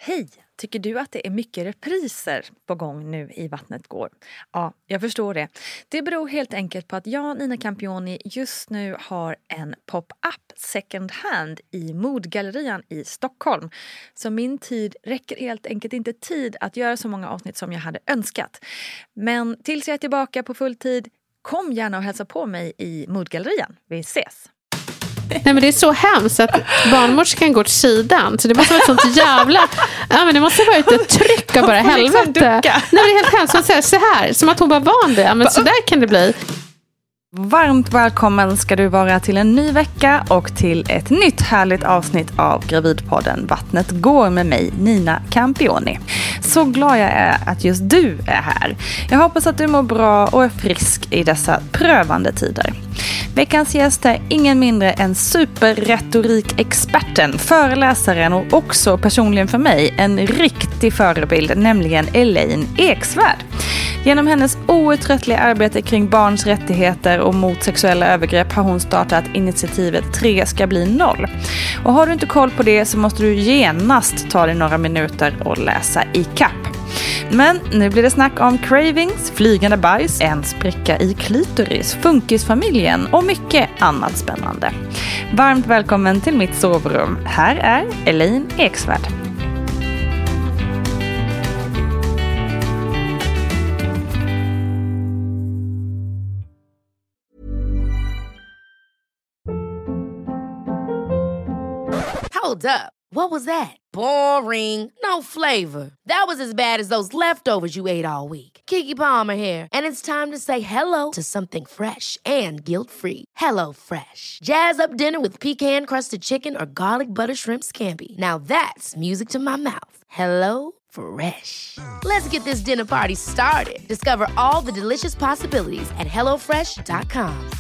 Hej! Tycker du att det är mycket repriser på gång nu i Vattnet går? Ja, jag förstår det. Det beror helt enkelt på att jag, Nina Campioni, just nu har en pop-up second hand i Modgallerian i Stockholm. Så min tid räcker helt enkelt inte tid att göra så många avsnitt som jag hade önskat. Men tills jag är tillbaka på full tid, kom gärna och hälsa på mig i Modgallerian. Vi ses! Nej, men det är så hemskt att barnmorskan går åt sidan. Så det måste vara ett sånt jävla... Ja, men det måste vara ett tryck av bara helvete. Liksom nej, det är helt hemskt. Man säger så här, som att hon var van det. Men så där kan det bli. Varmt välkommen ska du vara till en ny vecka och till ett nytt härligt avsnitt av Gravidpodden Vattnet går med mig, Nina Campioni. Så glad jag är att just du är här. Jag hoppas att du mår bra och är frisk i dessa prövande tider. Veckans gäst är ingen mindre än superretorikexperten, föreläsaren och också personligen för mig en riktig förebild, nämligen Elaine Eksvärd. Genom hennes outtröttliga arbete kring barns rättigheter och mot sexuella övergrepp har hon startat initiativet 3 ska bli 0. Och har du inte koll på det så måste du genast ta dig några minuter och läsa i kapp. Men nu blir det snack om cravings, flygande bajs, en spricka i klitoris, funkisfamiljen och mycket annat spännande. Varmt välkommen till mitt sovrum. Här är Elaine Eksvärd. Hold up. What was that? Boring. No flavor. That was as bad as those leftovers you ate all week. Keke Palmer here, and it's time to say hello to something fresh and guilt-free. Hello Fresh. Jazz up dinner with pecan-crusted chicken or garlic butter shrimp scampi. Now that's music to my mouth. Hello Fresh. Let's get this dinner party started. Discover all the delicious possibilities at hellofresh.com.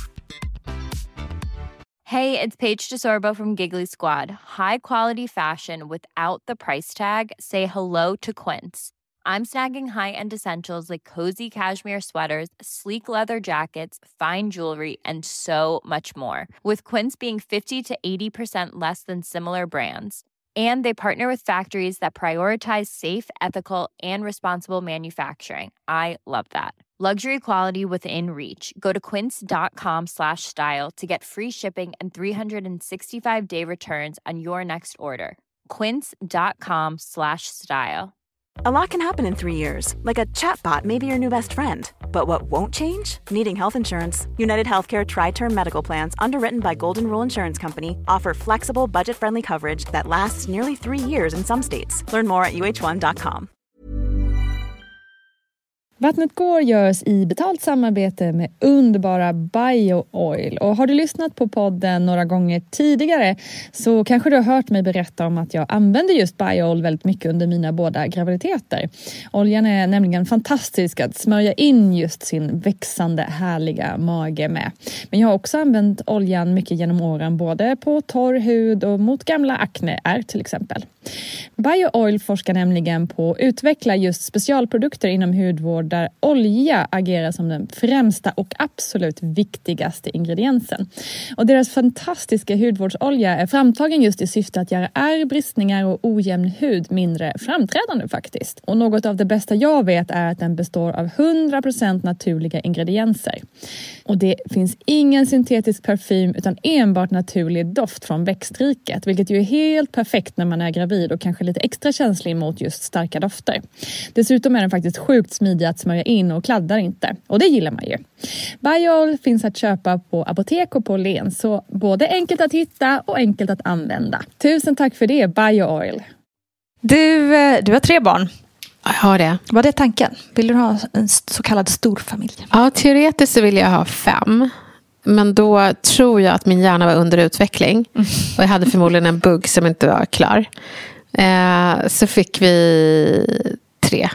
Hey, it's Paige DeSorbo from Giggly Squad. High quality fashion without the price tag. Say hello to Quince. I'm snagging high-end essentials like cozy cashmere sweaters, sleek leather jackets, fine jewelry, and so much more. With Quince being 50 to 80% less than similar brands. And they partner with factories that prioritize safe, ethical, and responsible manufacturing. I love that. Luxury quality within reach. Go to quince.com/style to get free shipping and 365-day returns on your next order. Quince.com/style. A lot can happen in 3 years, like a chatbot may be your new best friend. But what won't change? Needing health insurance. United Healthcare Tri-Term Medical Plans, underwritten by Golden Rule Insurance Company, offer flexible, budget-friendly coverage that lasts nearly 3 years in some states. Learn more at uh1.com. Vattnet går görs i betalt samarbete med underbara BioOil. Och har du lyssnat på podden några gånger tidigare så kanske du har hört mig berätta om att jag använder just BioOil väldigt mycket under mina båda graviditeter. Oljan är nämligen fantastisk att smörja in just sin växande härliga mage med. Men jag har också använt oljan mycket genom åren, både på torr hud och mot gamla akneär till exempel. BioOil forskar nämligen på att utveckla just specialprodukter inom hudvård där olja agerar som den främsta och absolut viktigaste ingrediensen. Och deras fantastiska hudvårdsolja är framtagen just i syfte att göra ärr, bristningar och ojämn hud mindre framträdande faktiskt. Och något av det bästa jag vet är att den består av 100% naturliga ingredienser. Och det finns ingen syntetisk parfym utan enbart naturlig doft från växtriket, vilket ju är helt perfekt när man är gravid och kanske lite extra känslig mot just starka dofter. Dessutom är den faktiskt sjukt smidig att smörja in och kladdar inte. Och det gillar man ju. BioOil finns att köpa på apotek och på Len, så både enkelt att hitta och enkelt att använda. Tusen tack för det, BioOil. Du har 3 barn. Jag har det. Var det tanken? Vill du ha en så kallad storfamilj? Ja, teoretiskt så vill jag ha 5. Men då tror jag att min hjärna var under utveckling. Och jag hade förmodligen en bugg som inte var klar. Så fick vi 3.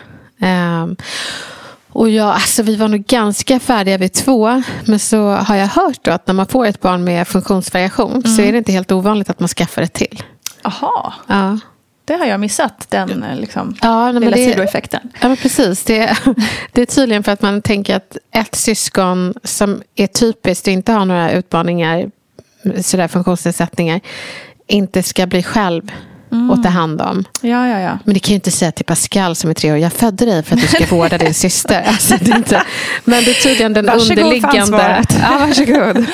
Och vi var nog ganska färdiga vid 2. Men så har jag hört då att när man får ett barn med funktionsvariation så är det inte helt ovanligt att man skaffar ett till. Aha. Ja. Det har jag missat, den liksom, lilla sidoeffekten. Ja, men precis. Det är tydligen för att man tänker att ett syskon som är typiskt och inte har några utmaningar, sådär funktionsnedsättningar, inte ska bli själv att ta hand om. Ja. Men det kan ju inte säga till Pascal som är 3 år, jag födde dig för att du ska vårda din syster. Alltså, det är inte, men det är tydligen den underliggande... Ja, varsågod.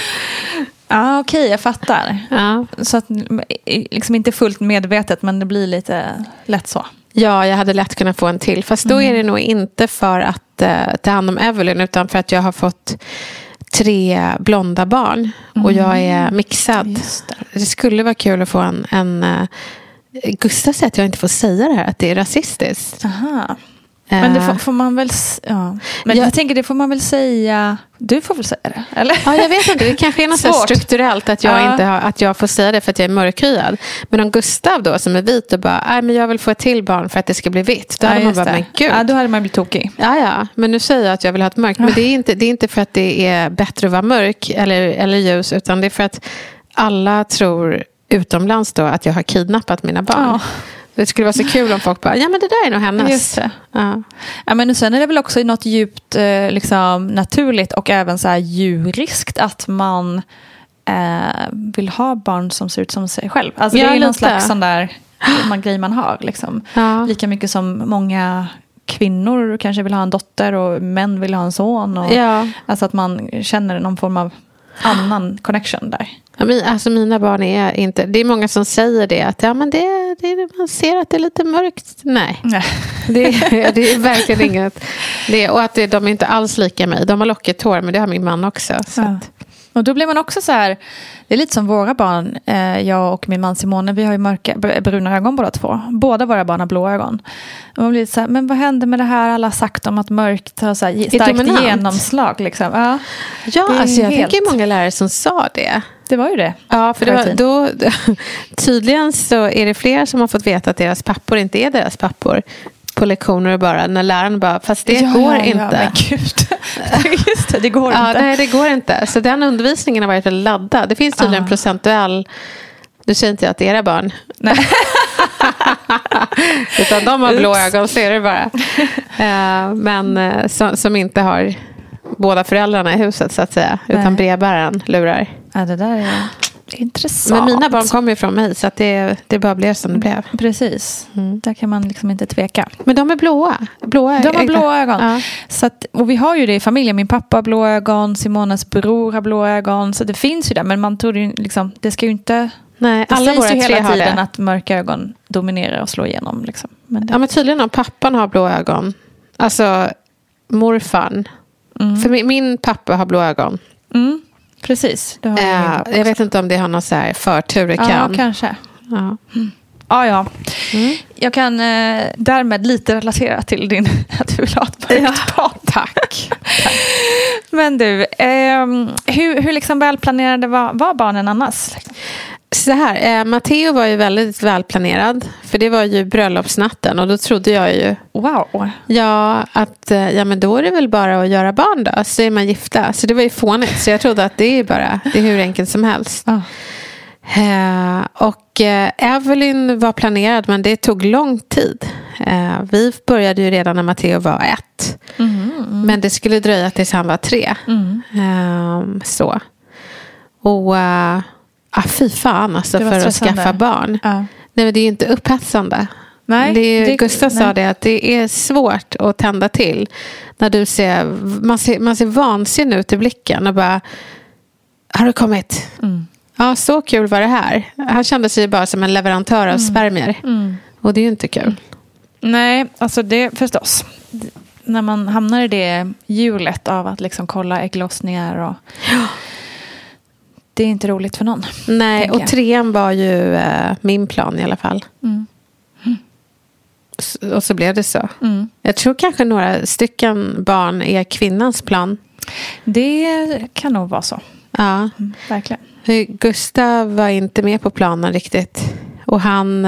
Ja, okej, jag fattar. Ja. Så att liksom inte fullt medvetet, men det blir lite lätt så. Ja, jag hade lätt kunnat få en till. Fast då är det nog inte för att ta hand om Evelyn, utan för att jag har fått 3 blonda barn. Och jag är mixad. Det skulle vara kul att få en Gustav säger att jag inte får säga det här, att det är rasistiskt. Aha. Men det får man väl... Ja. Men jag tänker, det får man väl säga... Du får väl säga det, eller? Ja, jag vet inte. Det kanske är något så strukturellt att jag inte har, att jag får säga det för att jag är mörkhyad. Men om Gustav då, som är vit, och bara, nej men jag vill få ett till barn för att det ska bli vitt. Då hade man bara, men gud. Ja, då hade man blivit tokig. Ja. Men nu säger jag att jag vill ha ett mörkt. Men det är inte för att det är bättre att vara mörk eller ljus, utan det är för att alla tror utomlands då att jag har kidnappat mina barn. Ja. Det skulle vara så kul om folk bara, ja men det där är nog hennes. Just det. Ja, men sen är det väl också något djupt liksom, naturligt och även så här djuriskt att man vill ha barn som ser ut som sig själv. Alltså det är någon slags sån där grej man har. Liksom. Ja. Lika mycket som många kvinnor kanske vill ha en dotter och män vill ha en son. Och, alltså att man känner någon form av annan connection där. Alltså mina barn är inte... Det är många som säger det. Att ja, men man ser att det är lite mörkt. Nej. Det är verkligen inget. Och att de är inte alls lika mig. De har lockigt hår, men det har min man också. Så att. Och då blir man också så här... Det är lite som våra barn. Jag och min man Simone, vi har ju bruna ögon båda 2. Båda våra barn har blå ögon. Och man blir så här, men vad händer med det här? Alla har sagt om att mörkt har så här starkt genomslag. Liksom. Ja, alltså jag tänker många lärare som sa det. Det var ju det. Ja, för det var, då, tydligen så är det fler som har fått veta att deras pappor inte är deras pappor på lektioner bara, när läraren bara, fast det går inte. Ja, men gud. Just det, det går inte. Nej, det går inte. Så den undervisningen har varit väldigt laddad. Det finns tydligen procentuell, nu säger inte jag att det är era barn. Nej. Utan de har blå ögon, så är det bara. Men som inte har båda föräldrarna i huset så att säga, utan brevbäraren lurar. Ja, det där är intressant. Men mina barn kommer ju från mig, så att det bara blev som det blev. Precis. Där kan man liksom inte tveka. Men de är blåa. De har blå ögon. Ja. Så att, och vi har ju det i familjen. Min pappa har blå ögon, Simonas bror har blå ögon. Så det finns ju där. Men man tror ju liksom, det ska ju inte... Nej, det alla våra sägs ju hela tiden det. Att mörka ögon dominerar och slår igenom. Liksom. Men tydligen om pappan har blå ögon. Alltså morfan. För min pappa har blå ögon. Precis. Det har jag vet inte om det har någon så här förtur. Ja, kanske. Ja. Jag kan därmed lite relatera till din att du vill ha ett mörkt barn. Tack. Men du, hur liksom välplanerade var barnen annars? Så här, Matteo var ju väldigt välplanerad. För det var ju bröllopsnatten. Och då trodde jag ju... Wow. Ja, att men då är det väl bara att göra barn då. Så är man gifta. Så det var ju fånigt. Så jag trodde att det är hur enkelt som helst. Och Evelyn var planerad, men det tog lång tid. Vi började ju redan när Matteo var 1. Men det skulle dröja tills han var 3. Så. Och... fy fan alltså, för att skaffa barn. Nej, men det är ju inte upphetsande. Nej, Gustav sa det, att det är svårt att tända till när du ser man ser vansinnig ut i blicken och bara, har du kommit? Ja, så kul var det här. Han kände sig bara som en leverantör av spermier. Och det är ju inte kul. Nej, alltså det förstås. När man hamnar i det hjulet av att liksom kolla ägglossningar och... Det är inte roligt för någon. Nej, och 3:an var ju min plan i alla fall. Och så blev det så. Jag tror kanske några stycken barn är kvinnans plan. Det kan nog vara så. Ja. Verkligen. Gustav var inte med på planen riktigt. Och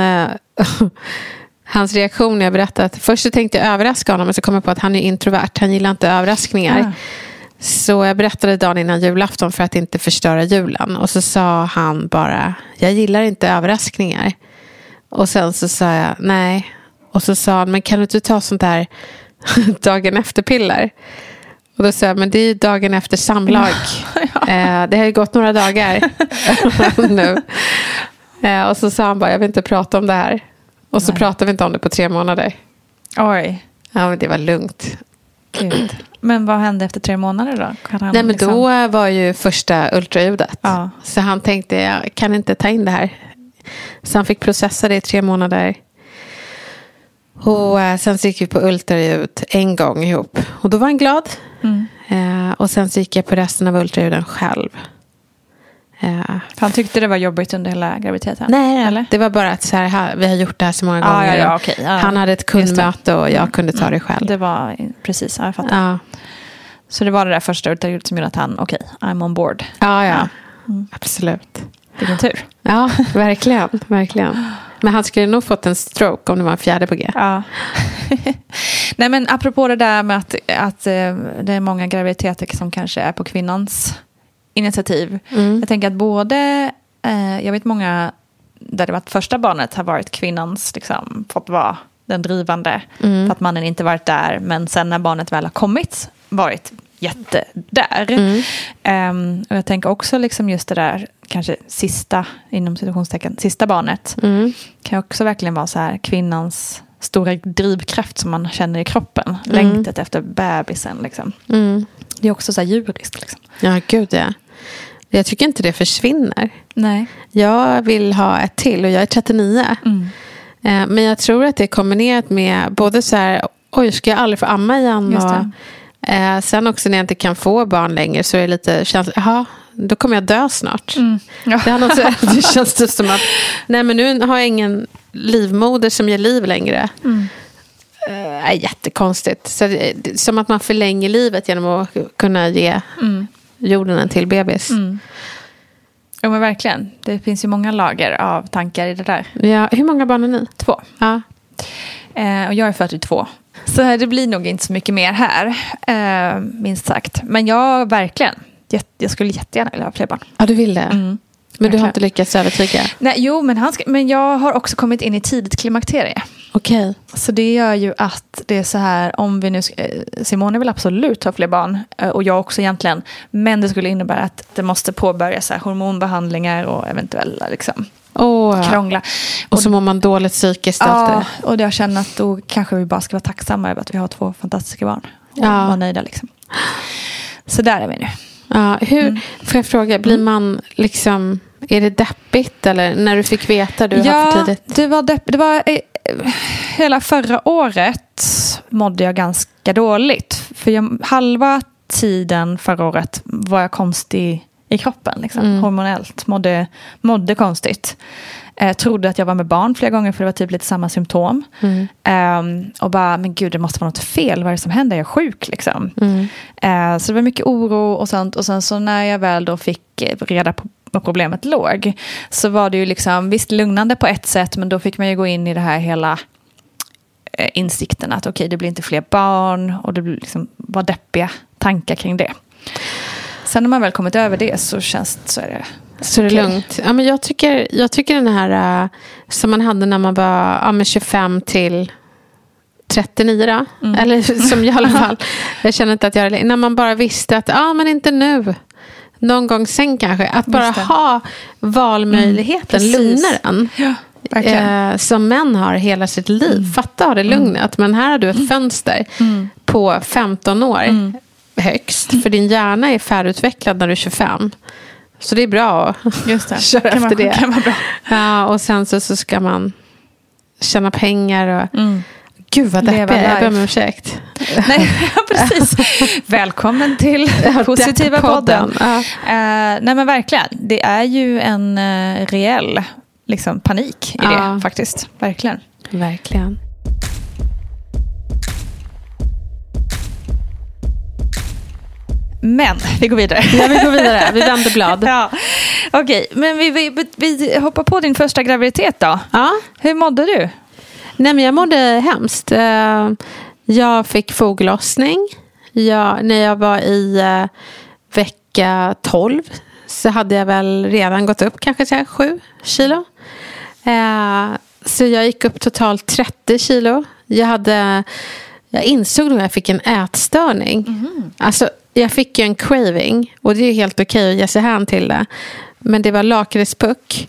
hans reaktion när jag berättade att först så tänkte jag överraska honom, men så kom jag på att han är introvert. Han gillar inte överraskningar. Så jag berättade dagen innan julafton för att inte förstöra julen. Och så sa han bara, jag gillar inte överraskningar. Och sen så sa jag, nej. Och så sa han, men kan du inte ta sånt där dagen efter piller? Och då sa jag, men det är ju dagen efter samlag. Det har ju gått några dagar nu. Och så sa han bara, jag vill inte prata om det här. Och så pratade vi inte om det på 3 månader. Oj. Ja, men det var lugnt. Gud. Men vad hände efter 3 månader då? Nej, men då var ju första ultraljudet. Ja. Så han tänkte, jag kan inte ta in det här. Så han fick processa det i 3 månader. Och sen så gick vi på ultraljud en gång ihop. Och då var han glad. Och sen så gick jag på resten av ultraljuden själv. Han tyckte det var jobbigt under hela graviditeten? Nej, eller? Det var bara att så här, vi har gjort det här så många gånger. Okay. Han hade ett kundmöte och jag kunde ta det själv. Det var precis, jag fattar. Ja. Så det var det där första ultraljudet som gjorde att han, I'm on board. Ja. Absolut. Vilken tur. Ja, verkligen. Men han skulle nog fått en stroke om det var en 4 på G. Ja. Nej, men apropå det där med att det är många graviditeter som kanske är på kvinnans initiativ. Jag tänker att både, jag vet många där det var första barnet har varit kvinnans, liksom, fått vara den drivande. För att mannen inte varit där. Men sen när barnet väl har kommit, varit där. Och jag tänker också liksom just det där, kanske sista, inom situationstecken, sista barnet. Kan också verkligen vara så här kvinnans stora drivkraft som man känner i kroppen. Längtet efter bebisen liksom. Det är också så här djuriskt liksom. Ja, gud ja. Jag tycker inte det försvinner. Nej. Jag vill ha ett till och jag är 39. Men jag tror att det är kombinerat med både så här, oj, ska jag aldrig få amma igen? Och sen också när jag inte kan få barn längre så är det lite, då kommer jag dö snart. Ja. Det känns det som att nej, men nu har jag ingen livmoder som ger liv längre. Jättekonstigt. Så som att man förlänger livet genom att kunna ge jorden en till bebis. Ja, men verkligen. Det finns ju många lager av tankar i det där. Ja, hur många barn är ni? 2. Ja. Och jag är 42. Så det blir nog inte så mycket mer här, minst sagt. Men jag verkligen, jag skulle jättegärna vilja ha fler barn. Ja, du vill det? Men du har inte lyckats övertyga? Nej, jo, men jag har också kommit in i tidigt klimakterie. Okej. Så det gör ju att det är så här, om vi nu, Simone vill absolut ha fler barn, och jag också egentligen, men det skulle innebära att det måste påbörjas så här hormonbehandlingar och eventuella liksom krångla. Och så mår man dåligt psykiskt. Ja, och jag känner att då kanske vi bara ska vara tacksamma över att vi har 2 fantastiska barn. Och vara nöjda liksom. Så där är vi nu. Ja, får jag fråga, blir man liksom, är det deppigt eller när du fick veta du har för tidigt? Det var hela förra året mådde jag ganska dåligt. För halva tiden förra året var jag konstig i kroppen liksom, hormonellt. Mådde konstigt. Trodde att jag var med barn flera gånger för det var typ lite samma symptom. Och bara, men gud, det måste vara något fel. Vad är det som händer? Jag är sjuk liksom. Så det var mycket oro och sånt. Och sen så när jag väl då fick reda på vad problemet låg, så var det ju liksom, visst lugnande på ett sätt, men då fick man ju gå in i det här hela insikten att okej, det blir inte fler barn, och det liksom var deppiga tankar kring det. Sen när man väl kommit över det så är det lugnt. Ja, men jag tycker den här som man hade när man var 25 till 39 då. Eller som jag i alla fall. Jag känner inte att jag, när man bara visste att men inte nu. Någon gång sen kanske. Att bara ha valmöjligheten lugnar en. Ja, som män har hela sitt liv. Fatta ha det lugnet. Men här har du ett fönster på 15 år högst. För din hjärna är färdigutvecklad när du är 25. Så det är bra att köra efter det. Kan vara bra. Ja, och sen så ska man tjäna pengar och gud vad deppig jag ber om ursäkt. Nej, precis. Välkommen till Positiva podden. Nej, men verkligen. Det är ju en reell liksom, panik i det faktiskt. Verkligen. Men vi går vidare. Ja, vi går vidare. Vi vänder blad. Okej, men vi hoppar på din första graviditet då. Ja. Hur mådde du? Nej, men jag mådde hemskt. Jag fick foglossning. När jag var i vecka 12 så hade jag väl redan gått upp kanske 7 kilo. Så jag gick upp totalt 30 kilo. Jag insåg nog att jag fick en ätstörning. Alltså, jag fick ju en craving. Och det är ju helt okej att ge sig hän till det. Men det var lakritspuck.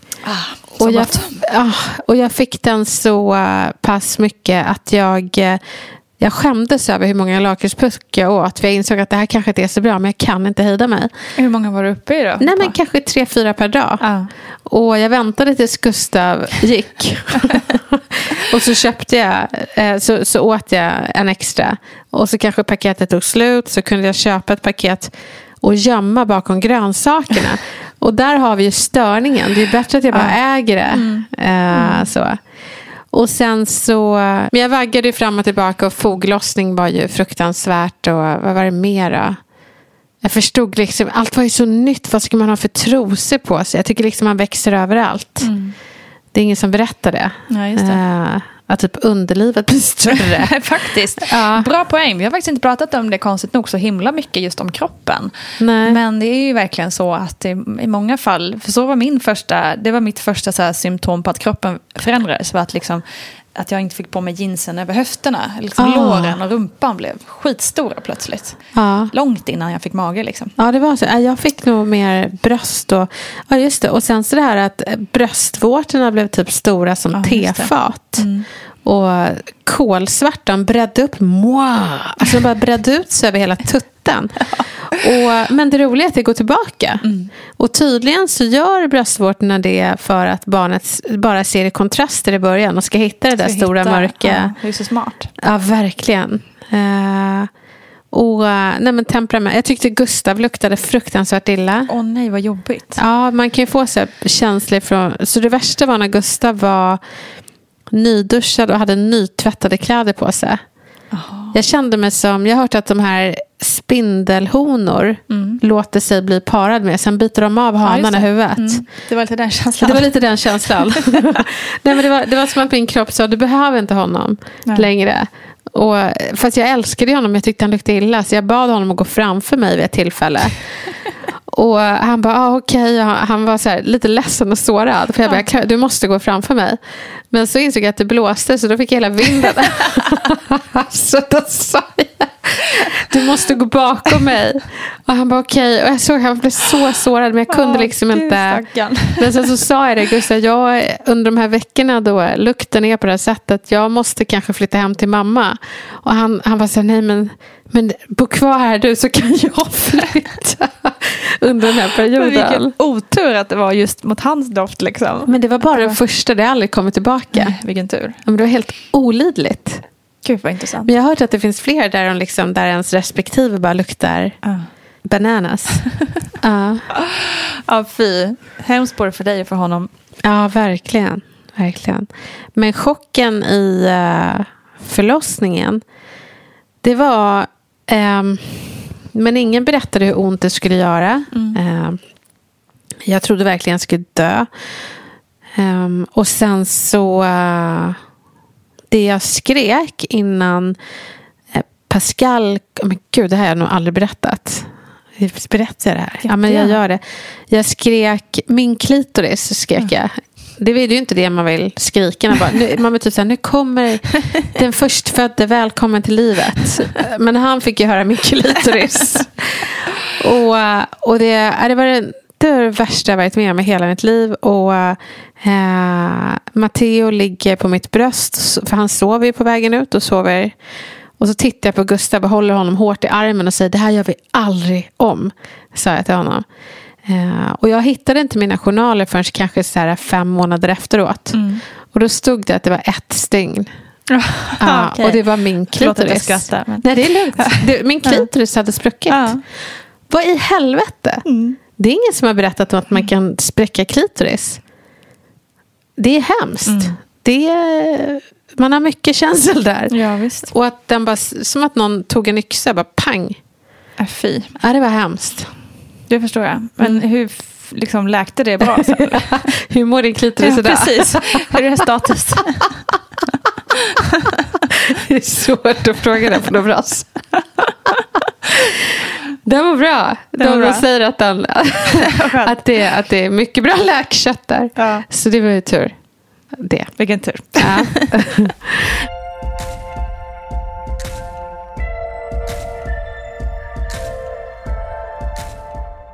Och jag fick den så pass mycket att jag skämdes över hur många lakritspuck jag åt. För jag insåg att det här kanske inte är så bra, men jag kan inte hejda mig. Hur många var du uppe i då? Nej, men kanske 3-4 per dag. Och jag väntade tills Gustav gick. Och så köpte jag, så åt jag en extra. Och så kanske paketet tog slut, så kunde jag köpa ett paket och gömma bakom grönsakerna. Och där har vi ju störningen. Det är bättre att jag bara äger det. Så. Och sen så... Men jag vaggade ju fram och tillbaka och foglossning var ju fruktansvärt. Och vad var det mer då? Jag förstod liksom... Allt var ju så nytt. Vad ska man ha för trosor på sig? Jag tycker liksom man växer överallt. Det är ingen som berättar det. Ja, just det. Att typ underlivet blir större. Faktiskt. Bra poäng. Vi har faktiskt inte pratat om det konstigt nog så himla mycket just om kroppen. Nej. Men det är ju verkligen så att i många fall, för så var det var mitt första så här symptom på att kroppen förändrades. Var att liksom att jag inte fick på mig jeansen över höfterna. Liksom låren och rumpan blev skitstora plötsligt. Långt innan jag fick mage liksom. Ja, det var så. Jag fick nog mer bröst och... Ja, just det. Och sen så det här att bröstvårtorna blev typ stora som tefat. Och kolsvartan bredde upp. Alltså de bara bredde ut sig över hela tutten. Men det roliga är att det går tillbaka. Och tydligen så gör bröstvårtorna det för att barnet bara ser i kontraster i början och ska hitta det där stora mörka. Det är så smart. Ja, verkligen. Nej, men temperament. Jag tyckte Gustav luktade fruktansvärt illa. Nej, vad jobbigt. Ja, man kan ju få så här känslor från... Så det värsta var när Gustav var nyduschad och hade nytvättade kläder på sig. Jag kände mig som... Jag har hört att de här spindelhonor låter sig bli parad med. Sen byter de av hanarna i huvudet. Det var lite den känslan. Det var lite den känslan. Nej, men det var som att min kropp sa, du behöver inte honom längre. Och, fast jag älskade honom, jag tyckte han luktade illa. Så jag bad honom att gå framför mig vid ett tillfälle. Och han bara, okej. Han var så här, lite ledsen och sårad. För jag bara, du måste gå framför mig. Men så insåg jag att det blåste, så då fick jag hela vinden. Så då sa jag, du måste gå bakom mig. Och han bara, okej. Och jag såg att han blev så sårad, men jag kunde liksom inte. Men sen så sa jag det, Gustav, under de här veckorna då luktar ner på det här sättet, jag måste kanske flytta hem till mamma. Och han var så här, nej men bo kvar här du, så kan jag flytta under den här perioden. Men vilken otur att det var just mot hans doft liksom. Men det var bara den första, det aldrig kommit tillbaka. Nej, vilken tur. Men det var helt olidligt. Gud vad intressant. Men jag har hört att det finns fler där ens respektive bara luktar bananas. Ja, fy. Hemskt både för dig och för honom. Ja, verkligen. Verkligen. Men chocken i förlossningen, det var... men ingen berättade hur ont det skulle göra. Jag trodde verkligen jag skulle dö. Och sen så... det jag skrek innan Pascal... Men gud, det här har jag nog aldrig berättat. Berättar jag det här? Ja, men jag gör det. Jag skrek... Min klitoris skrek jag. Det är ju inte det man vill skrika. Man vill typ säga, nu kommer den förstfödde, välkommen till livet. Men han fick ju höra min klitoris. Och det var det värsta jag varit med om i hela mitt liv. Och Matteo ligger på mitt bröst, för han sover ju på vägen ut och sover. Och så tittar jag på Gustav och håller honom hårt i armen och säger, det här gör vi aldrig om, sa jag till honom. Och jag hittade inte mina journaler förrän kanske så här 5 månader efteråt. Och då stod det att det var 1 stygn. Okay. Och det var min klitoris. Nej, det är lugnt. Min klitoris hade spruckit. Vad i helvete? Det är ingen som har berättat om att man kan spräcka klitoris. Det är hemskt. Man har mycket känsel där. Ja, visst. Och att den bara, som att någon tog en yxa, bara pang. Fy. Ja, det var hemskt. Det förstår jag. Men hur liksom läkte det bra? Hur mår din klitoris idag? Precis. Hur är status? Det är svårt att fråga det på något bra. Det var bra. De säger att det är mycket bra läkkött där. Ja. Så det var ju tur. Vilken tur. Ja.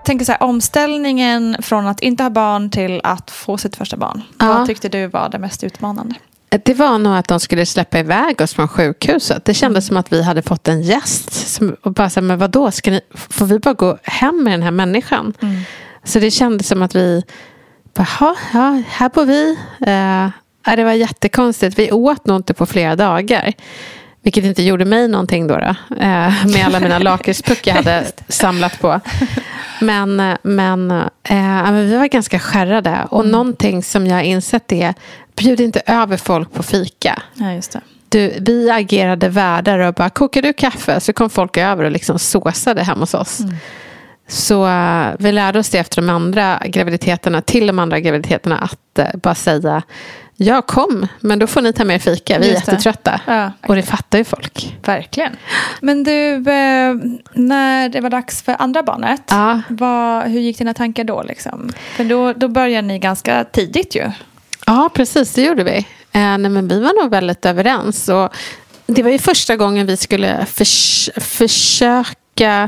tänker så här, omställningen från att inte ha barn till att få sitt första barn. Vad tyckte du var det mest utmanande? Det var nog att de skulle släppa iväg oss från sjukhuset. Det kändes som att vi hade fått en gäst. Och bara så här, men vadå? Får vi bara gå hem med den här människan? Så det kändes som att vi bara, ja, här bor vi. Det var jättekonstigt. Vi åt nog inte på flera dagar. Vilket inte gjorde mig någonting då. Med alla mina lakritspuck jag hade samlat på. Men vi var ganska skärrade. Och någonting som jag insett är, bjud inte över folk på fika. Ja, just det. Vi agerade värdar och bara, kokar du kaffe? Så kom folk över och liksom såsade hem hos oss. Så vi lärde oss det efter de andra graviditeterna, till de andra graviditeterna, att bara säga, ja, kom, men då får ni ta med fika. Vi är jättetrötta. Ja. Och det fattar ju folk. Verkligen. Men du, när det var dags för andra barnet, hur gick dina tankar då? Liksom? För då började ni ganska tidigt ju. Ja, precis, det gjorde vi. Men vi var nog väldigt överens. Och det var ju första gången vi skulle försöka...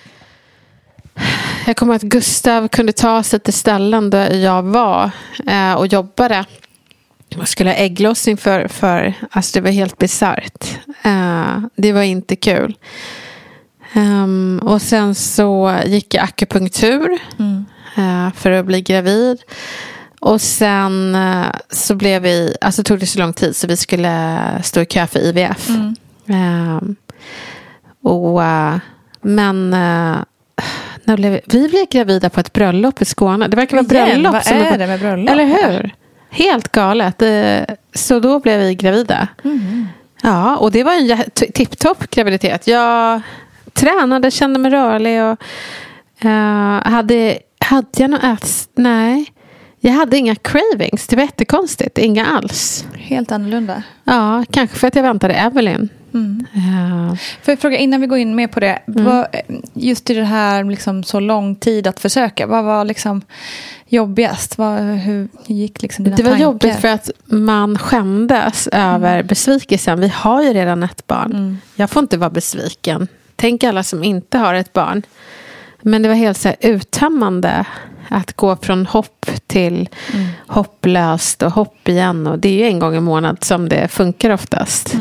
Jag kommer att Gustav kunde ta sig till ställen där jag var och jobbade. Jag skulle ha ägglossning för alltså det var helt bizarrt. Det var inte kul. Och sen så gick jag akupunktur för att bli gravid. Och sen så blev vi, alltså tog det så lång tid så vi skulle stå i kö för IVF. Vi blev gravida på ett bröllop i Skåne. Det verkar vara bröllop. Vad är det med bröllop? Eller hur? Helt galet. Så då blev vi gravida. Ja, och det var en tipptopp graviditet. Jag tränade, kände mig rörlig och hade jag något nej. Jag hade inga cravings. Det var jättekonstigt. Inga alls. Helt annorlunda. Ja, kanske för att jag väntade Evelyn. För jag fråga, innan vi går in med på det, just i det här liksom, så lång tid att försöka, vad var liksom jobbigast? Hur gick liksom dina tankar? Det var jobbigt för att man skämdes över besvikelsen. Vi har ju redan ett barn. Jag får inte vara besviken. Tänk alla som inte har ett barn. Men det var helt så här uttömmande att gå från hopp till hopplöst och hopp igen. Och det är ju en gång i månad som det funkar oftast.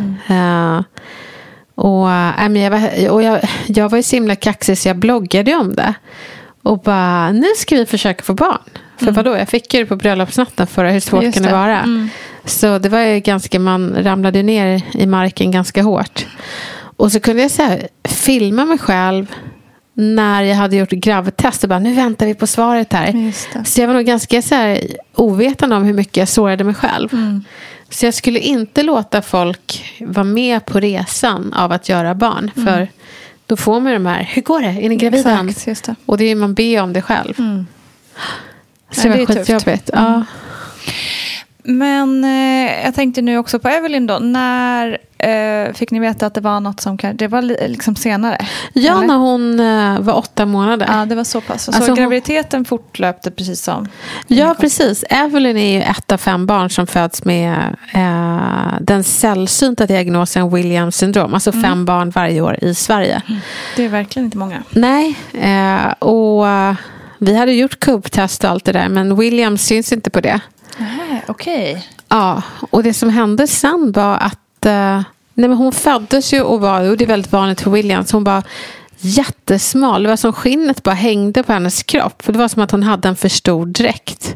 Jag var ju så himla kaxig så jag bloggade om det. Och bara, nu ska vi försöka få barn. För vadå, jag fick ju det på bröllopsnatten förra, hur svårt kan det vara? Så det var ju ganska, man ramlade ner i marken ganska hårt. Och så kunde jag så här, filma mig själv när jag hade gjort gravtest och bara, nu väntar vi på svaret här. Så jag var nog ganska så här, ovetande om hur mycket jag sårade mig själv. Så jag skulle inte låta folk vara med på resan av att göra barn. För då får man de här, hur går det? Är ni gravida? Exakt, just det. Och det är man ber om det själv. Så det var skitjobbigt. Ja. Men jag tänkte nu också på Evelyn då. När fick ni veta att det var något som det var liksom senare? Ja, eller? När hon var 8 månader. Ja, det var så pass. Så alltså graviditeten fortlöpte precis som? Ja, precis. Evelyn är ju 1 av 5 barn som föds med den sällsynta diagnosen Williams syndrom. Alltså 5 barn varje år i Sverige. Det är verkligen inte många. Nej, och vi hade gjort kubbtest och allt det där. Men Williams syns inte på det. Okej. Ja, och det som hände sen var att men hon föddes ju och det är väldigt vanligt för Williams, hon var jättesmal, det var som skinnet bara hängde på hennes kropp, för det var som att hon hade en för stor dräkt.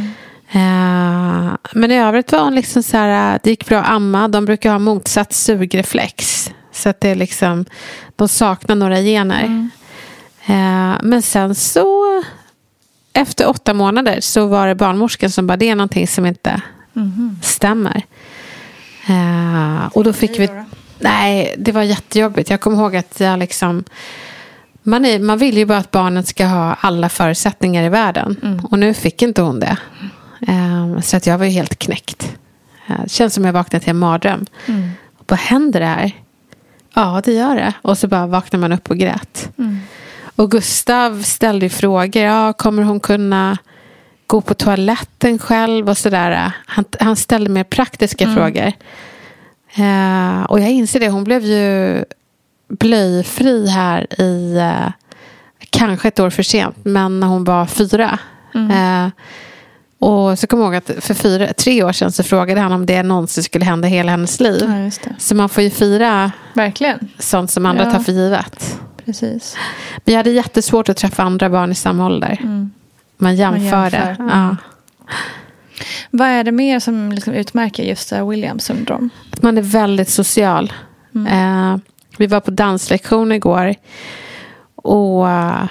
Men i övrigt var hon liksom så här, det gick bra att amma, de brukar ha motsatt sugreflex, så att det är liksom, de saknar några gener. Men sen så efter 8 månader så var det barnmorskan som bara, det är någonting som inte stämmer. Och då fick vi... Nej, det var jättejobbigt. Jag kommer ihåg att jag liksom... Man vill ju bara att barnen ska ha alla förutsättningar i världen. Och nu fick inte hon det. Så att jag var ju helt knäckt. Det känns som jag vaknade till en mardröm. Och vad händer det här? Ja, det gör det. Och så bara vaknar man upp och grät. Och Gustav ställde frågor. Ja, kommer hon kunna gå på toaletten själv och sådär. Han ställde mer praktiska frågor. Och jag inser det. Hon blev ju blöjfri här i kanske ett år för sent, men när hon var 4. Och så kommer jag ihåg att för 3 år sedan så frågade han om det någonsin skulle hända hela hennes liv. Ja, just det. Så man får ju fira verkligen sånt som andra tar för givet. Precis. Vi hade jättesvårt att träffa andra barn i samma ålder. Man jämförde. Ja. Vad är det mer som liksom utmärker just Williams syndrom? Att man är väldigt social. Vi var på danslektion igår. Och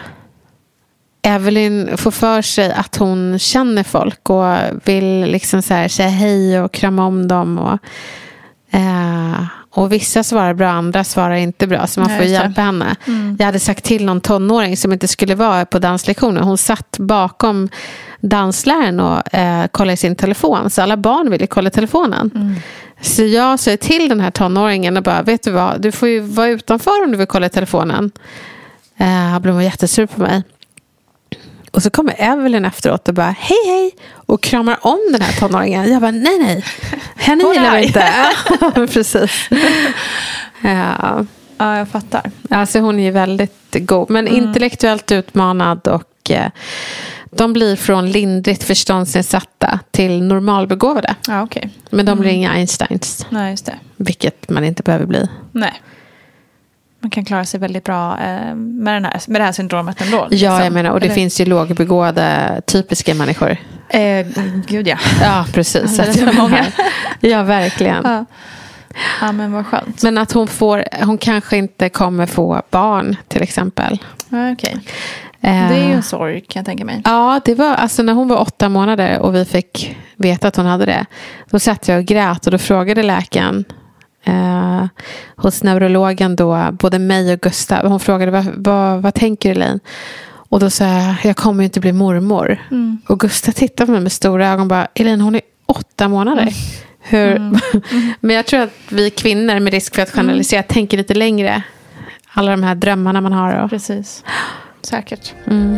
Evelyn får för sig att hon känner folk och vill liksom så här säga hej och krama om dem. Och vissa svarar bra, andra svarar inte bra. Så man får hjälpa henne. Jag hade sagt till någon tonåring som inte skulle vara på danslektionen. Hon satt bakom dansläraren och kollade i sin telefon. Så alla barn ville kolla telefonen. Så jag sa till den här tonåringen och bara, vet du vad? Du får ju vara utanför om du vill kolla i telefonen. Han blev jättesur på mig. Och så kommer Evelyn efteråt och bara, hej och kramar om den här tonåringen. Jag bara, nej. Henne gillar jag inte. Precis. Ja, jag fattar. Alltså hon är ju väldigt god. Men intellektuellt utmanad och de blir från lindrigt förståndsnedsatta till normalbegåvade. Ja, okej. Men de blir inga Einsteins. Nej, just det. Vilket man inte behöver bli. Nej. Man kan klara sig väldigt bra med det här syndromet ändå. Ja, jag menar, och det finns ju lågbegåvade typiska människor. Gud, ja. Ja, precis. Det är många. Ja, verkligen. Ja, men vad skönt. Men att hon kanske inte kommer få barn, till exempel. Ja, okej. Det är ju en sorg, kan jag tänka mig. Ja, det var alltså när hon var 8 månader och vi fick veta att hon hade det. Då satt jag och grät och då frågade läkaren hos neurologen då, både mig och Gustav. Hon frågade, vad tänker Elaine? Och då sa jag kommer ju inte bli mormor. Och Gustav tittade på mig med stora ögon och bara, Elaine, hon är 8 månader. Men jag tror att vi kvinnor med risk för att generalisera tänker lite längre. Alla de här drömmarna man har. Och... Precis. Säkert.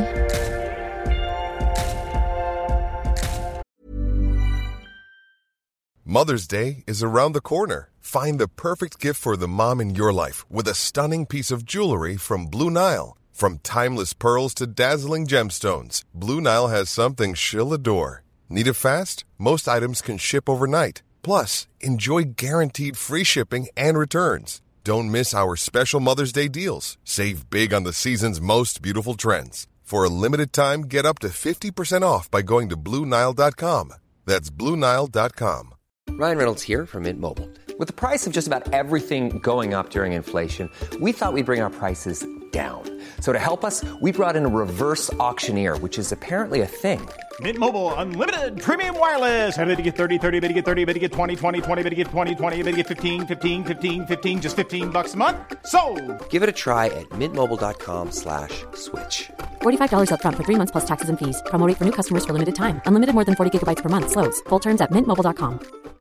Mother's Day is around the corner. Find the perfect gift for the mom in your life with a stunning piece of jewelry from Blue Nile. From timeless pearls to dazzling gemstones, Blue Nile has something she'll adore. Need it fast? Most items can ship overnight. Plus, enjoy guaranteed free shipping and returns. Don't miss our special Mother's Day deals. Save big on the season's most beautiful trends. For a limited time, get up to 50% off by going to BlueNile.com. That's BlueNile.com. Ryan Reynolds here from Mint Mobile. With the price of just about everything going up during inflation, we thought we'd bring our prices down. So to help us, we brought in a reverse auctioneer, which is apparently a thing. Mint Mobile Unlimited Premium Wireless. How to get 30, 30, bit to get 30, bit to get 20, 20, 20, bit to get 20, 20, bit to get 15, 15, 15, 15, just $15 a month? Sold! Give it a try at mintmobile.com/switch. $45 up front for 3 months plus taxes and fees. Promo rate for new customers for limited time. Unlimited more than 40 gigabytes per month. Slows full terms at mintmobile.com.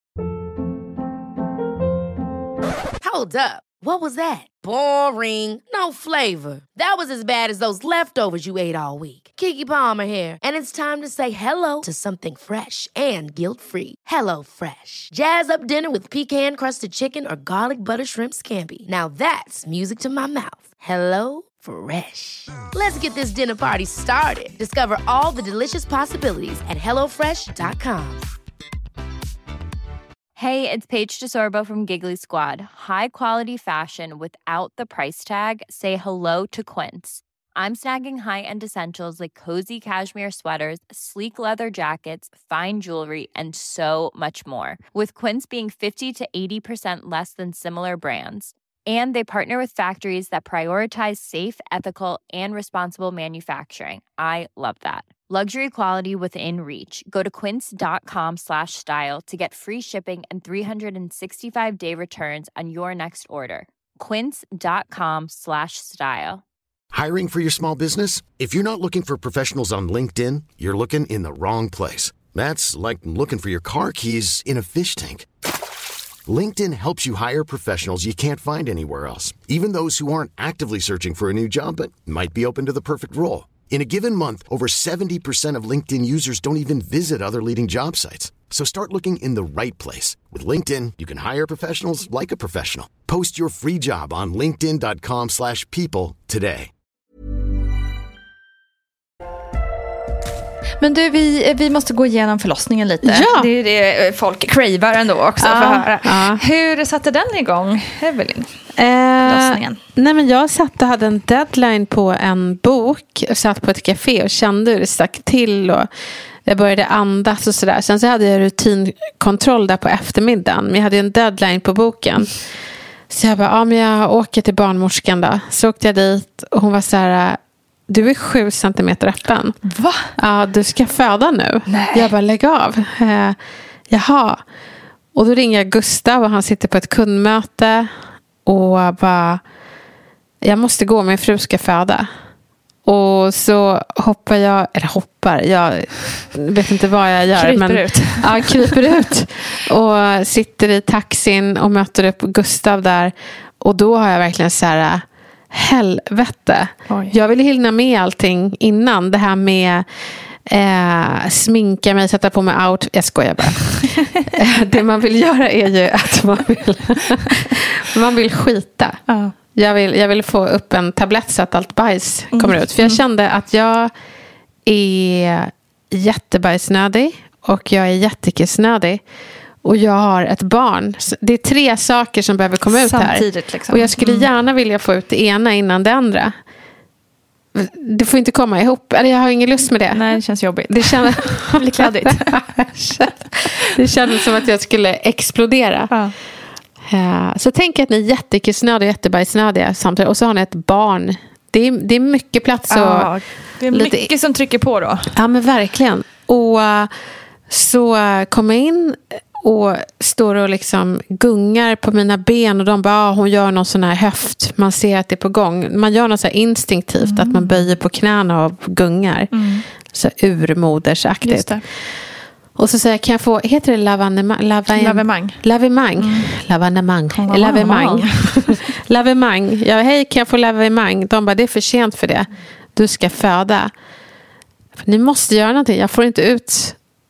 Hold up. What was that? Boring. No flavor. That was as bad as those leftovers you ate all week. Keke Palmer here, and it's time to say hello to something fresh and guilt-free. Hello Fresh. Jazz up dinner with pecan-crusted chicken or garlic butter shrimp scampi. Now that's music to my mouth. Hello Fresh. Let's get this dinner party started. Discover all the delicious possibilities at hellofresh.com. Hey, it's Paige DeSorbo from Giggly Squad. High quality fashion without the price tag. Say hello to Quince. I'm snagging high-end essentials like cozy cashmere sweaters, sleek leather jackets, fine jewelry, and so much more. With Quince being 50 to 80% less than similar brands. And they partner with factories that prioritize safe, ethical, and responsible manufacturing. I love that. Luxury quality within reach. Go to quince.com/style to get free shipping and 365-day returns on your next order. Quince.com/style. Hiring for your small business? If you're not looking for professionals on LinkedIn, you're looking in the wrong place. That's like looking for your car keys in a fish tank. LinkedIn helps you hire professionals you can't find anywhere else, even those who aren't actively searching for a new job but might be open to the perfect role. In a given month, over 70% of LinkedIn users don't even visit other leading job sites. So start looking in the right place. With LinkedIn, you can hire professionals like a professional. Post your free job on linkedin.com/people today. Men du, vi måste gå igenom förlossningen lite. Ja. Det är det folk cravar ändå också för att höra. Ja. Hur satte den igång, Evelyn? Förlossningen. Nej, men jag hade en deadline på en bok. Jag satt på ett café och kände hur det stack till. Och jag började andas och sådär. Sen så hade jag rutinkontroll där på eftermiddagen. Men jag hade en deadline på boken. Så jag bara, men jag åker till barnmorskan då. Så åkte jag dit och hon var så här: du är 7 centimeter öppen. Va? Ja, du ska föda nu. Nej. Jag bara, lägg av. Jaha. Och då ringer jag Gustav och han sitter på ett kundmöte. Och bara, jag måste gå, min fru ska föda. Och så jag vet inte vad jag gör. Kryper ut. Och sitter i taxin och möter upp Gustav där. Och då har jag verkligen så här, helvete. Oj. Jag vill hinna med allting innan. Det här med sminka mig, sätta på mig out. Jag skojar bara. Det man vill göra är ju att man vill skita. Ja. Jag vill få upp en tablett så att allt bajs kommer ut. För jag kände att jag är jättebajsnödig och jag är jättekissnödig. Och jag har ett barn. Det är 3 saker som behöver komma ut här. Samtidigt liksom. Och jag skulle gärna vilja få ut det ena innan det andra. Det får inte komma ihop. Eller jag har ingen lust med det. Nej, det känns jobbigt. Det blir kladdigt. Det kändes som att jag skulle explodera. Ja. Så tänk att ni är jättekissnödiga och jättebajsnödiga samtidigt. Och så har ni ett barn. Det är mycket plats. Och det är mycket som trycker på då. Ja, men verkligen. Och så kom jag in och står och liksom gungar på mina ben. Och de bara, hon gör någon sån här höft. Man ser att det är på gång. Man gör något så här instinktivt. Att man böjer på knäna och gungar. Så urmodersaktigt. Just det. Och så säger jag, kan jag få, heter det lavemang? Lavemang. Ja, hej, kan jag få lavemang? De bara, det är för sent för det. Du ska föda. Ni måste göra någonting. Jag får inte ut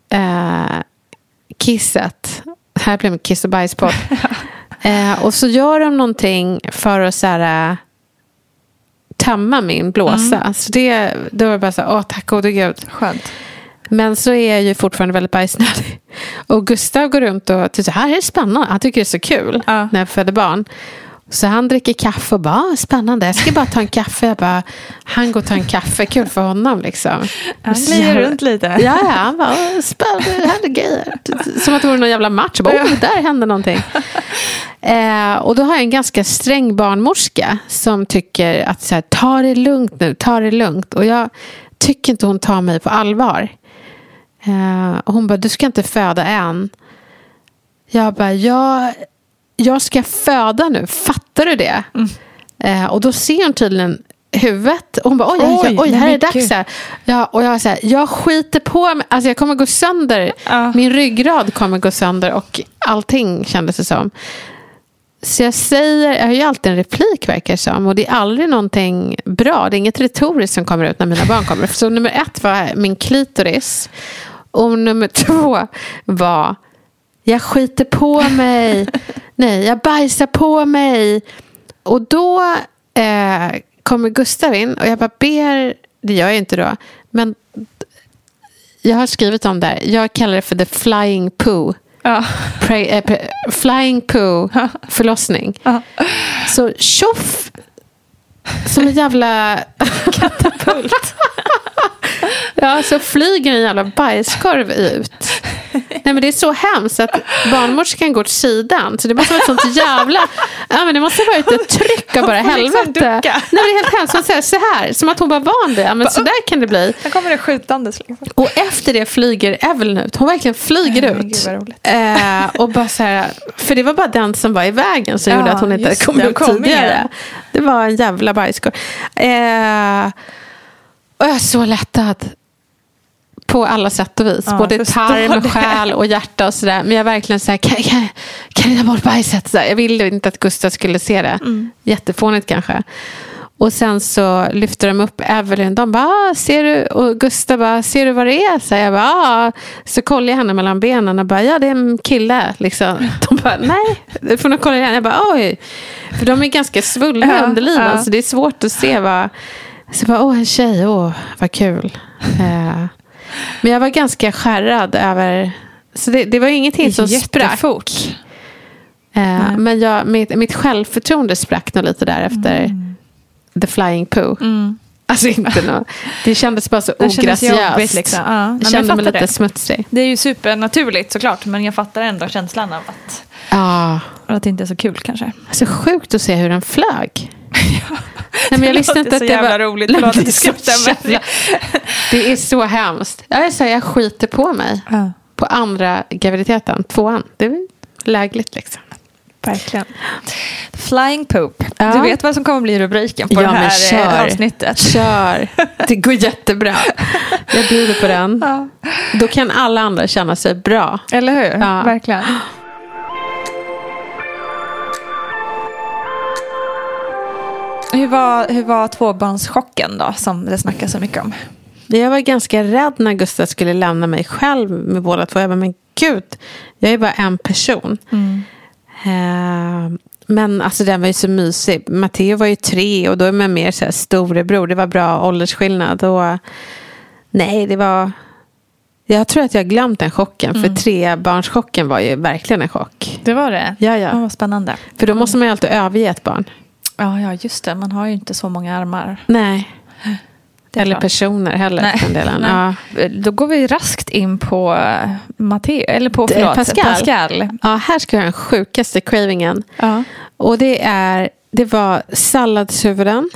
kisset. Här blir det kiss och bajspott. Och så gör de någonting för att så här, tömma min blåsa. Så då var det bara så här, tack gode gud. Skönt. Men så är jag ju fortfarande väldigt bajsnödig. Och Gustav går runt och tycker, här är det spännande. Han tycker det är så kul när jag föder barn. Så han dricker kaffe och bara, spännande. Jag ska bara ta en kaffe. Jag bara, han går och tar en kaffe. Kul för honom liksom. Han glider runt lite. Ja, han bara, spännande, det här är grejer. Som att det vore någon jävla match. Bara, där händer någonting. Och då har jag en ganska sträng barnmorska som tycker att så här, ta det lugnt nu, ta det lugnt. Och jag tycker inte hon tar mig på allvar. Och hon bara, du ska inte föda än. Jag bara, jag ska föda nu, fattar du det? Och då ser hon tydligen huvudet. Och hon bara, oj, här är det dags här. Ja, och jag så här, jag skiter på mig. Alltså jag kommer gå sönder. Min ryggrad kommer gå sönder. Och allting kändes det som. Så jag har ju alltid en replik verkar som. Och det är aldrig någonting bra. Det är inget retoriskt som kommer ut när mina barn kommer. Så nummer 1 var min klitoris. Och nummer 2 var, jag skiter på mig. Nej, jag bajsar på mig. Och då kommer Gustav in. Och jag bara ber, det gör jag inte då. Men jag har skrivit om det här. Jag kallar det för the flying poo. Flying poo förlossning. Så tjoff som en jävla katapult. Ja, så flyger en jävla bajskorv ut. Nej, men det är så hemskt att barnmorskan går till sidan. Så det måste vara ett sånt jävla... Ja, men det måste vara ett tryck av bara helvete. Nej, men det är helt hemskt. Hon säger så här, som att hon var van det. Ja, men så där kan det bli. Sen kommer det skjutandes. Liksom. Och efter det flyger Evelyn ut. Hon verkligen flyger ut. Och bara så här, för det var bara den som var i vägen som gjorde att hon inte kom ut tidigare. Det var en jävla bajskorv. Och jag är så lättad. På alla sätt och vis. Både tarm, själ och hjärta och sådär. Men jag verkligen så här, kan jag ta bort bajset? Så här, jag ville inte att Gustav skulle se det. Jättefånigt kanske. Och sen så lyfter de upp Evelyn. De bara, ser du? Och Gustav bara, ser du vad det är? Så jag bara, Så kollar jag henne mellan benen och bara, ja, det är en kille. Liksom. De bara, nej. Du får nog kolla igen. Jag bara, oj. För de är ganska svullna under livet. Så det är svårt att se vad... Så jag bara, en tjej. Vad kul. Men jag var ganska skärrad över... Så det var ingenting som sprack. Men mitt självförtroende sprack nog lite där efter The Flying Poo. Alltså inte något. Det kändes bara så ograciöst. Liksom. Jag kände mig lite smutsig. Det är ju supernaturligt såklart, men jag fattar ändå känslan av att det inte är så kul kanske. Alltså sjukt att se hur den flög. Nej, men jag visste inte att det var roligt. Det är så hemskt. Jag skiter på mig på andra graviditeten, 2:an. Det är lägligt liksom. Verkligen. Flying poop. Du vet vad som kommer bli rubriken på det här avsnittet. Kör. Det går jättebra. Jag bjuder på den. Då kan alla andra känna sig bra. Eller hur? Ja. Verkligen. Hur var tvåbarnschocken då, som det snackas så mycket om? Jag var ganska rädd när Gustav skulle lämna mig själv med båda två. Jag bara, men gud, jag är bara en person. Men alltså den var ju så mysig. Matteo var ju 3 och då är man mer så här storebror. Det var bra åldersskillnad. Och nej, det var... Jag tror att jag glömt den chocken. För 3-barnschocken var ju verkligen en chock. Det var det? Ja. Vad spännande. För då måste man ju alltid överge ett barn. Ja, just det. Man har ju inte så många armar. Nej. Eller klart. Personer heller. Nej. Den delen. Ja. Då går vi raskt in på Matteo. Eller på Pascal. Ja, här ska jag ha den sjukaste cravingen. Ja. Och det var salladshuvuden.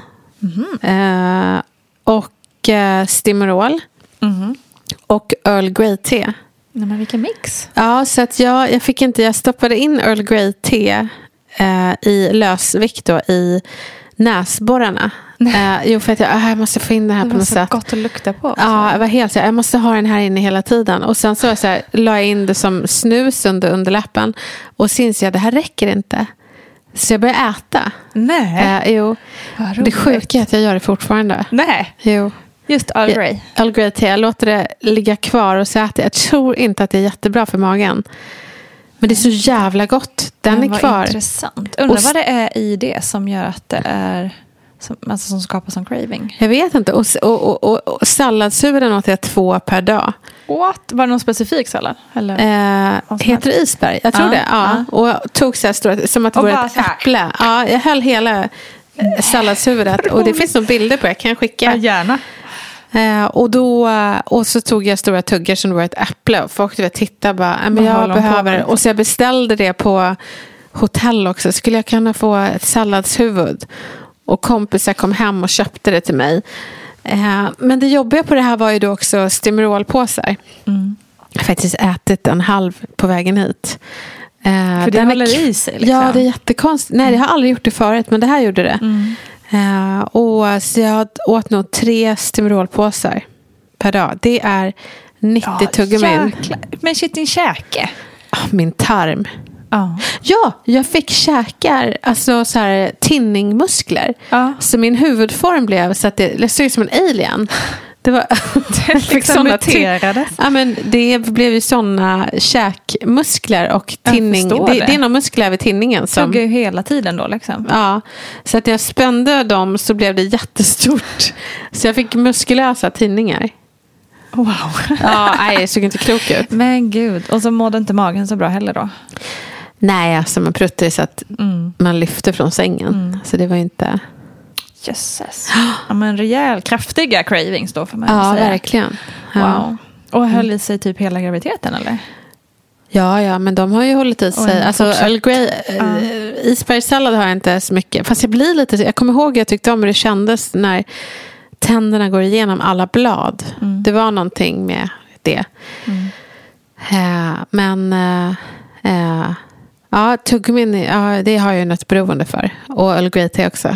Och Stimorol. Och Earl Grey te. Nej, men vilken mix. Ja, så att jag stoppade in Earl Grey te i lösvikt då, i näsborrarna. Jo, för att jag måste få in det här på något sätt. Det var så gott att lukta på. Ja, jag var helt så jag måste ha den här inne hela tiden. Och sen så här, la jag in det som snus under underläppen. Och syns jag, det här räcker inte. Så jag började äta. Nej. Jo. Det sjuka är att jag gör det fortfarande. Nej. Jo. Just Earl Grey. Earl Grey te. Jag låter det ligga kvar och så äter jag. tror inte att det är jättebra för magen. Men det är så jävla gott. Den är kvar. Intressant. Undrar vad det är i det som gör att det är som skapar som craving. Jag vet inte. Och salladshuvuden åt jag 2 per dag. What? Var det någon specifik sallad? Eller? Heter det isberg? Jag tror det. Ja. Och tog så här stora, som att det vore ett äpple. Ja, jag höll hela salladshuvudet. Och det finns nog bilder på det. Jag kan skicka. Ja, gärna. Och så tog jag stora tuggar som var ett äpple och folk tittade bara, men jag behöver, och så jag beställde det på hotell också. Skulle jag kunna få ett salladshuvud? Och kompisar kom hem och köpte det till mig. Men det jobbiga på det här var ju då också Stimorolpåsar. Jag har faktiskt ätit en halv på vägen hit. För det håller i sig liksom. Ja, det är jättekonstigt. Nej, det har aldrig gjort det förut, men det här gjorde det. Och så jag åt nog 3 Stimorolpåsar per dag. Det är 90 tuggummin. Men shit, din käke. Min tarm. Ja, jag fick käkar, alltså så här tinningmuskler. Så min huvudform blev så att det såg ut som en alien. Det var liksom muterades. Ja, men det blev ju såna käkmuskler och tinning. Det är några muskler över tinningen som tuggar ju hela tiden då liksom. Ja, så att när jag spände dem så blev det jättestort. Så jag fick muskulösa tinningar. Wow. Ja, nej, det såg inte klok ut. Men gud, och så mådde inte magen så bra heller då? Nej, alltså man pruttade så att man lyfte från sängen. Så det var inte... Jösses. Ja, men rejäl, kraftiga cravings då för mig. Ja, verkligen. Wow. Och höll i sig typ hela graviditeten, eller? Ja, men de har ju hållit i sig. Alltså, Earl Grey, isbergssallad har jag inte så mycket. Fast jag blir lite... Jag kommer ihåg att jag tyckte om hur det kändes när tänderna går igenom alla blad. Det var någonting med det. Men... ja, tuggummin, det har jag ju något beroende för. Och Earl Grey te också.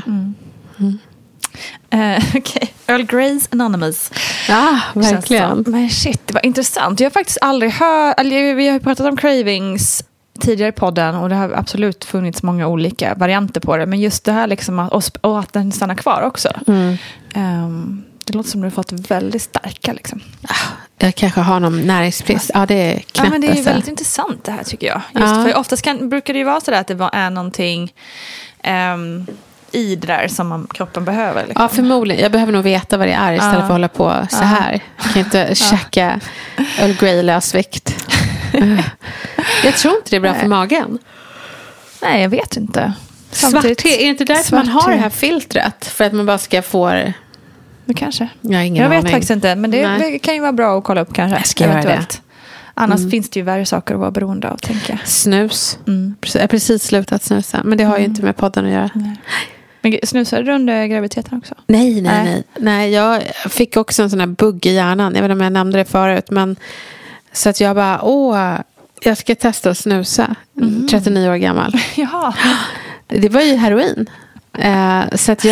Okej. Earl Grey's Anonymous. Ja, verkligen. Men shit, det var intressant. Jag har faktiskt aldrig hört... Vi har ju pratat om cravings tidigare i podden. Och det har absolut funnits många olika varianter på det. Men just det här liksom... Och att den stannar kvar också. Det låter som du har fått väldigt starka liksom. Jag kanske har någon näringsbrist. Ja, det är knäppt. Ja, men det är väldigt intressant det här tycker jag. Just för oftast brukar det ju vara så där att det är någonting i det där som kroppen behöver. Liksom. Ja, förmodligen. Jag behöver nog veta vad det är istället för att hålla på så här. Jag kan inte käka Earl Grey lösvikt. Jag tror inte det är bra för magen. Nej, jag vet inte. Svart, är det inte därför man har det här filtret? För att man bara ska få... Det kanske. Jag vet faktiskt inte. Men det kan ju vara bra att kolla upp kanske. Jag ska göra det. Annars finns det ju värre saker att vara beroende av, tänker jag. Snus. Jag har precis slutat snusa. Men det har ju inte med podden att göra. Nej. Men snusade du under graviditeten också? Nej, jag fick också en sån här bugg i hjärnan. Jag vet inte om jag nämnde det förut. Men, så att jag bara, jag ska testa att snusa. 39 år gammal. Jaha. Det var ju heroin. Så att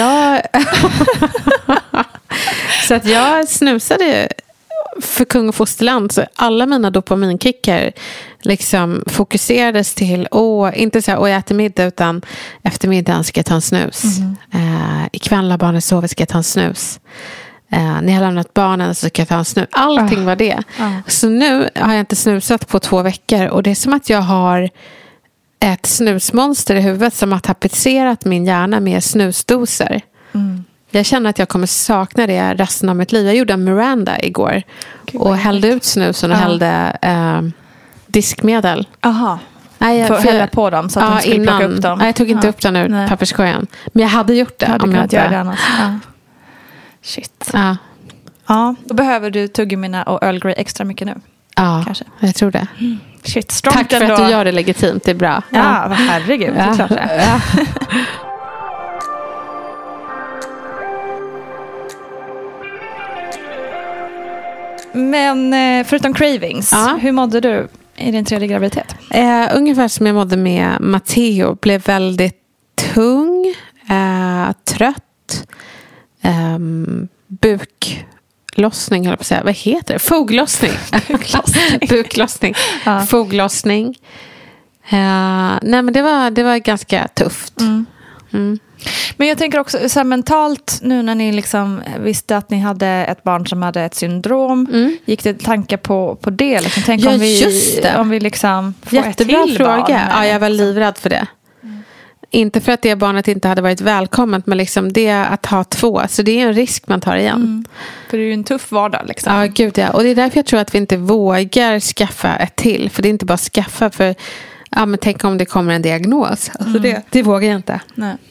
jag snusade för kung och fosterland. Så alla mina dopaminkickar liksom fokuserades till inte så här, jag äter middag, utan efter middagen ska jag ta en snus. Ikväll när barnen sover ska jag ta en snus. När jag har lämnat barnen så ska jag ta en snus. Allting var det. Så nu har jag inte snusat på 2 veckor. Och det är som att jag har ett snusmonster i huvudet som har tapetserat min hjärna med snusdoser. Jag känner att jag kommer sakna det resten av mitt liv. Jag gjorde en Miranda igår. Och hällde ut snusen och hällde diskmedel. Aha. Nej, för att hälla på dem så att de skulle plocka upp dem. Nej, jag tog inte upp den ur papperskorgen. Men jag hade gjort det. Om jag inte göra det annars. Shit. Ja, då behöver du tuggummina och Earl Grey extra mycket nu. Ja, kanske. Jag tror det. Shit, tack för att du gör det legitimt, det är bra. Ja, herregud, det är klart det. Men förutom cravings, hur mådde du i din 3:e graviditet? Ungefär som jag mådde med Matteo. Blev väldigt tung, trött, buklossning, eller på att säga. Vad heter det? Foglossning. Buklossning. Foglossning. Nej, men det var ganska tufft. Men jag tänker också så här, mentalt, nu när ni liksom visste att ni hade ett barn som hade ett syndrom, gick det tankar på det? Liksom? Tänk om vi liksom får jättebra ett till fråga. barn. Ja, jag var livrädd för det. Inte för att det barnet inte hade varit välkommet, men liksom det att ha 2. Så det är en risk man tar igen. För det är ju en tuff vardag. Liksom. Ja, gud ja. Och det är därför jag tror att vi inte vågar skaffa ett till. För det är inte bara skaffa för... Ja, men tänk om det kommer en diagnos. Alltså det vågar jag inte.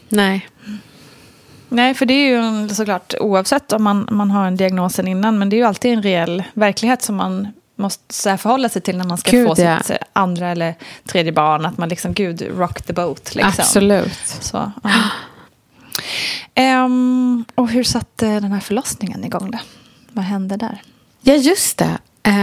Nej, för det är ju såklart oavsett om man har en diagnosen innan. Men det är ju alltid en reell verklighet som man måste förhålla sig till när man ska få sitt andra eller 3:e barn. Att man liksom, rock the boat. Liksom. Absolut. Så, och hur satte den här förlossningen igång då? Vad hände där? Ja, just det.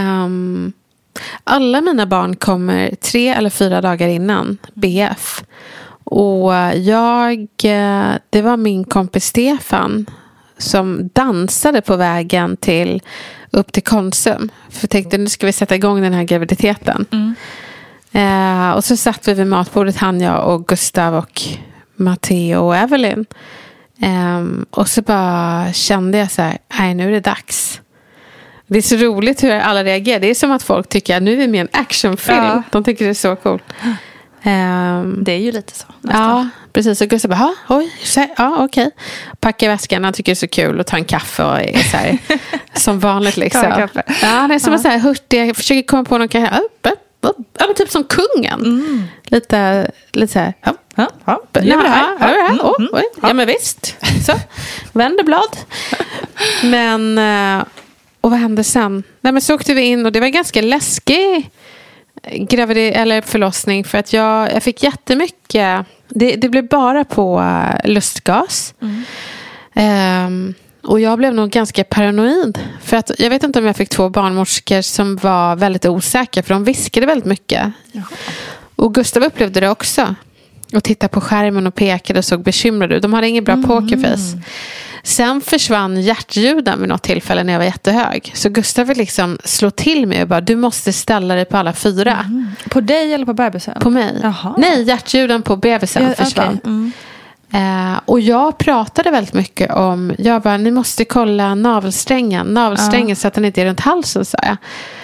Alla mina barn kommer 3 eller 4 dagar innan BF. Och det var min kompis Stefan som dansade på vägen upp till Konsum. För jag tänkte, nu ska vi sätta igång den här graviditeten. Och så satt vi vid matbordet, han, jag och Gustav och Matteo och Evelyn. Och så bara kände jag så här, nej, nu är det dags. Det är så roligt hur alla reagerar. Det är som att folk tycker att nu är vi med en actionfilm. Ja. De tycker det är så coolt. Det är ju lite så. Nästan. Ja, precis. Och Gustav bara, okej. Packa väskan, han tycker det är så kul. Och ta en kaffe och är så här, som vanligt liksom. Ja, det är som att så här, hurtig. Jag försöker komma på någon kanske. Men typ som kungen. Lite så här. Ja, men visst. Så, vänder blad. Men... Och vad hände sen? Nej, men så åkte vi in och det var ganska läskig förlossning för att jag fick jättemycket. Det blev bara på lustgas. Och jag blev nog ganska paranoid. För att jag vet inte om jag fick 2 barnmorskor som var väldigt osäkra. För de viskade väldigt mycket. Jaha. Och Gustav upplevde det också. Och tittade på skärmen och pekade och såg bekymrade ut. De hade ingen bra pokerface. Sen försvann hjärtljuden vid något tillfälle när jag var jättehög. Så Gustav vill liksom slå till mig och bara, du måste ställa dig på alla 4. På dig eller på bebisen? På mig. Jaha. Nej, hjärtljuden på bebisen försvann. Okay. Och jag pratade väldigt mycket om, jag bara, ni måste kolla navelsträngen så att den inte är runt halsen, sa jag.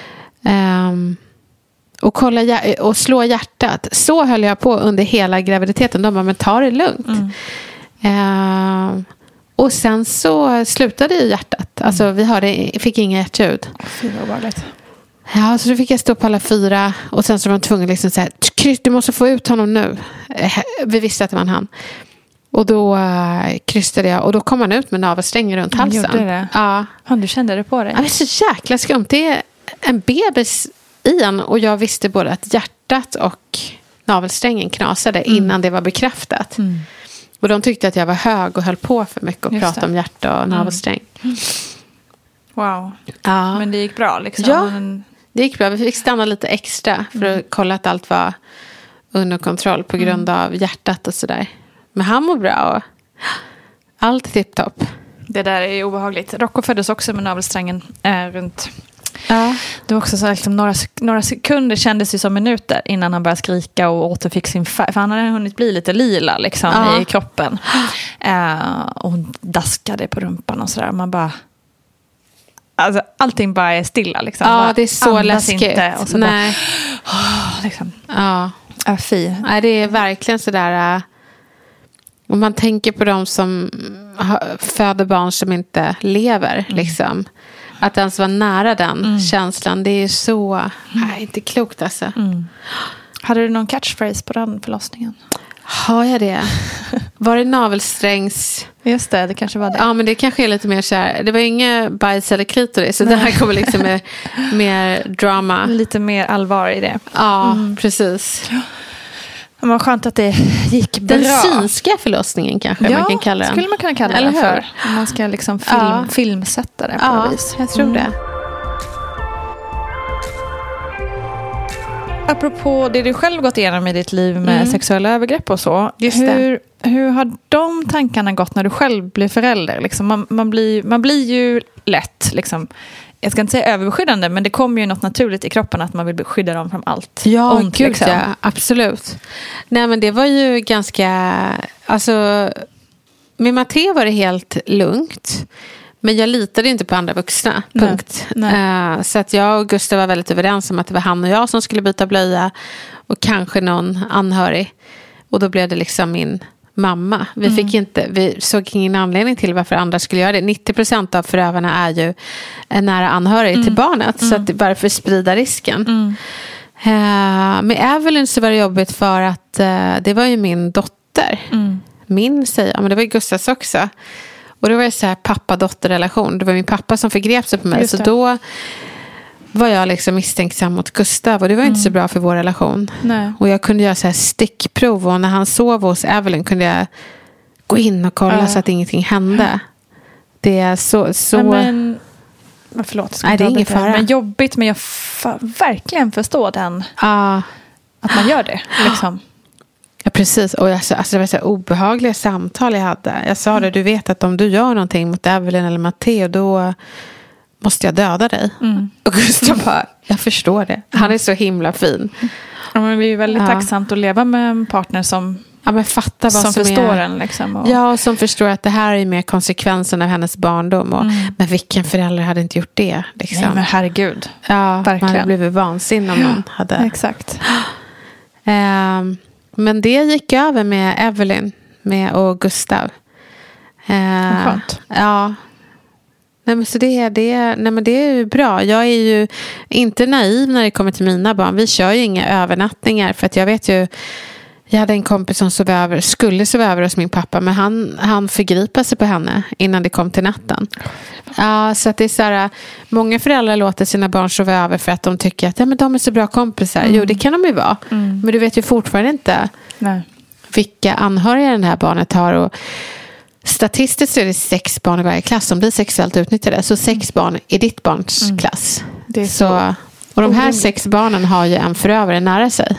Och kolla och slå hjärtat. Så höll jag på under hela graviditeten. De bara, men ta det lugnt. Och sen så slutade ju hjärtat. Alltså fick inga hjärtljud. Fy vad obehagligt. Ja, så då fick jag stå på alla 4. Och sen så var de tvungna liksom så här, du måste få ut honom nu. Vi visste att det var han. Och då krystade jag. Och då kom han ut med navelsträngen runt halsen. Gjorde det? Ja. Du kände det på dig? Ja, det är så jäkla skumt. Det är en bebis i en. Och jag visste både att hjärtat och navelsträngen knasade innan det var bekräftat. Och de tyckte att jag var hög och höll på för mycket och prata om hjärta och navelsträng. Wow. Ja. Men det gick bra liksom? Ja, det gick bra. Vi fick stanna lite extra för att kolla att allt var under kontroll på grund av hjärtat och sådär. Men han mår bra och allt är tipptopp. Det där är obehagligt. Rocco föddes också med navelsträngen runt. Ja. Det var också så liksom några sekunder kändes ju som minuter innan han började skrika och återfick sin färg. För han hade hunnit bli lite lila liksom i kroppen. Och hon daskade på rumpan och sådär. Man bara... Alltså allting bara är stilla liksom. Ja, det är så läskigt. Inte, och så nej. Bara, liksom. Ja. Fy. Nej, det är verkligen sådär... Om man tänker på de som föder barn som inte lever liksom. Att ens vara nära den känslan, det är så inte klokt alltså. Hade du någon catchphrase på den förlossningen? Har jag det? Var det navelsträngs... Just det kanske var det. Ja, men det kanske är lite mer så här. Det var inget bajs eller klitoris. Så det här kommer liksom med mer drama. Lite mer allvar i det. Ja, precis. Men vad skönt att det gick bra. Den synska förlossningen kanske man kan kalla den. Skulle man kunna kalla den för. Om man ska liksom filmsätta det på något vis. Jag tror det. Apropå det du själv gått igenom i ditt liv med sexuella övergrepp och så. Hur har de tankarna gått när du själv blir förälder? Liksom man blir ju lätt, liksom, jag ska inte säga överbeskyddande, men det kommer ju något naturligt i kroppen att man vill skydda dem från allt. Ja, ont, gud, liksom. Ja, absolut. Nej, men det var ju ganska... Alltså, med Matteo var det helt lugnt. Men jag litade inte på andra vuxna, punkt. Nej. Så att jag och Gustav var väldigt överens om att det var han och jag som skulle byta blöja. Och kanske någon anhörig. Och då blev det liksom min mamma. Vi såg ingen anledning till varför andra skulle göra det. 90% av förövarna är ju en nära anhörig till barnet. Så att varför sprida risken? Med Evelyn så var det jobbigt för att det var ju min dotter. Min säger jag, men det var ju Gustavs också. Och det var ju så här pappa-dotter-relation. Det var min pappa som förgrep sig på mig. Så då var jag liksom misstänksam mot Gustav. Och det var inte så bra för vår relation. Nej. Och jag kunde göra så här stickprov. Och när han sov hos Evelyn kunde jag gå in och kolla så att ingenting hände. Det är så... Men, förlåt, nej, det är ingen fara. Men jobbigt, men jag verkligen förstår den. Att man gör det, liksom. Ja, precis. Och alltså, det var så obehagliga samtal jag hade. Jag sa det, du vet att om du gör någonting mot Evelyn eller Matteo, då måste jag döda dig. Och Gustav bara, jag förstår det. Han är så himla fin. Ja, men det är ju väldigt tacksamt att leva med en partner som, fattar vad som förstår en. Liksom, och... Ja, som förstår att det här är mer konsekvensen av hennes barndom. Och, men vilken förälder hade inte gjort det? Liksom. Nej, men herregud. Ja, verkligen. Man hade blivit vansinnig om man hade... Exakt. Men det gick över med Evelyn och Gustav. Skönt. Ja. Nej, men så det är ju bra. Jag är ju inte naiv när det kommer till mina barn. Vi kör ju inga övernattningar. För att jag vet ju... Jag hade en kompis som skulle sova över hos min pappa. Men han förgripa sig på henne innan det kom till natten. Ja, så att det är så här, många föräldrar låter sina barn sova över för att de tycker att men de är så bra kompisar. Jo, det kan de ju vara. Men du vet ju fortfarande inte vilka anhöriga den här barnet har. Och statistiskt så är det 6 barn i varje klass som blir sexuellt utnyttjade. Så 6 barn i ditt barns klass. Det är så. Och de här 6 barnen har ju en förövare nära sig.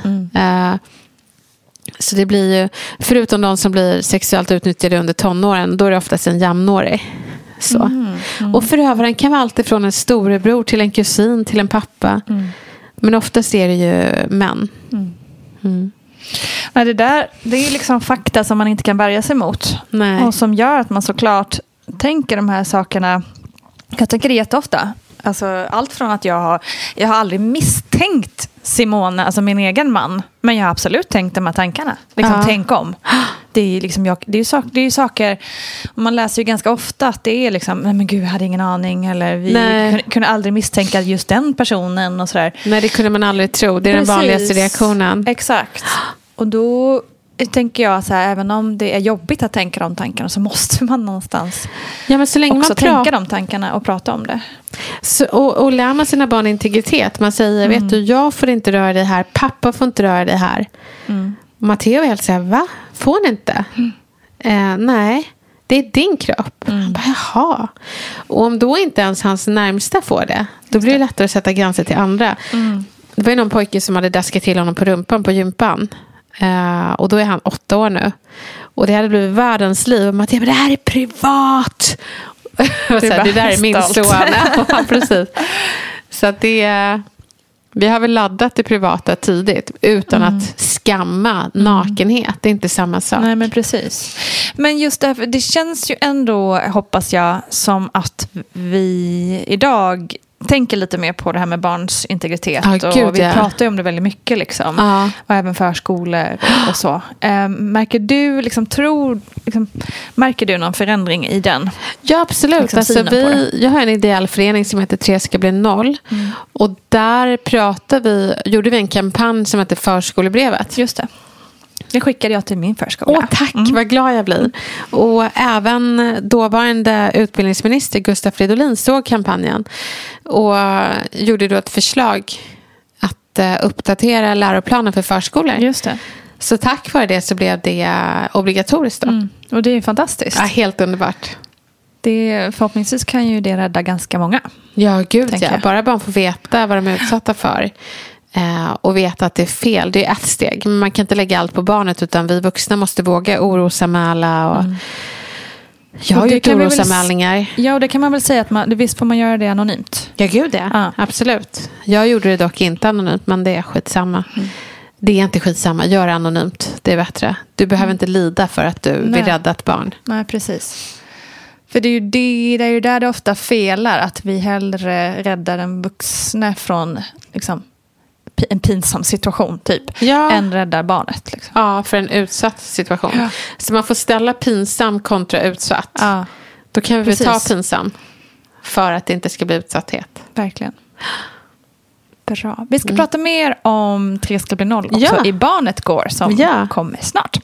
Så det blir ju, förutom de som blir sexuellt utnyttjade under tonåren, då är det oftast en jämnårig. Så. Och förövaren kan vara allt ifrån en storebror till en kusin till en pappa. Men oftast är det ju män. Nej, det är liksom fakta som man inte kan värja sig mot. Nej. Och som gör att man såklart tänker de här sakerna. Jag tänker det jätteofta. Alltså, allt från att jag har aldrig misstänkt Simone, alltså min egen man. Men jag har absolut tänkt de här tankarna. Liksom, tänk om. Det är liksom, det är ju saker, man läser ju ganska ofta att det är liksom, men gud, jag hade ingen aning, eller vi kunde aldrig misstänka just den personen och sådär. Nej, det kunde man aldrig tro. Det är den vanligaste reaktionen. Exakt. Och då tänker jag så här, även om det är jobbigt att tänka de tankarna, så måste man någonstans men så länge också man tänka de tankarna och prata om det. Så, och lär man sina barn integritet. Man säger, vet du, jag får inte röra dig här, pappa får inte röra dig här. Och Matteo är helt så här, va? Får ni inte? Nej, det är din kropp. Bara, jaha. Och om då inte ens hans närmsta får det, då blir det lättare att sätta gränser till andra. Det var ju någon pojke som hade daskat till honom på rumpan på gympan. Och då är han 8 år nu. Och det hade blivit världens liv. Och Matteo, men det här är privat. Det där är min son. Ja, precis. Så att vi har väl laddat det privata tidigt utan att skamma nakenhet. Det är inte samma sak. Nej, men precis. Men just därför, det känns ju ändå, hoppas jag, som att vi idag tänker lite mer på det här med barns integritet. Och vi pratar ju om det väldigt mycket liksom. Och även förskolor och så. Märker du märker du någon förändring i den? Ja, absolut. Liksom, alltså, jag har en ideell förening som heter 3 ska bli 0. Och där gjorde vi en kampanj som heter Förskolebrevet. Just det. Det skickade jag till min förskola. Tack, vad glad jag blir. Och även dåvarande utbildningsminister Gustav Fridolin såg kampanjen och gjorde då ett förslag att uppdatera läroplanen för förskolor. Just det. Så tack vare det så blev det obligatoriskt då. Och det är fantastiskt. Ja, helt underbart. Förhoppningsvis kan ju det rädda ganska många. Ja, gud ja. Bara barn får veta vad de är utsatta för. Och veta att det är fel. Det är ett steg. Men man kan inte lägga allt på barnet, utan vi vuxna måste våga orosanmäla. Och jag har gjort orosanmälningar. Ja, och det kan man väl säga att visst får man göra det anonymt. Ja, gud ja. Absolut. Jag gjorde det dock inte anonymt, men det är skitsamma. Det är inte skitsamma. Gör det anonymt. Det är bättre. Du behöver inte lida för att du vill rädda ett barn. Nej, precis. För det är ju där det ofta felar. Att vi hellre räddar den vuxna från liksom en pinsam situation typ, än räddar barnet liksom. Ja, för en utsatt situation. Så man får ställa pinsam kontra utsatt. Då kan vi ta pinsam för att det inte ska bli utsatthet. Verkligen. Bra. Vi ska prata mer om 3 ska bli 0 också i Barnet går, som kommer snart.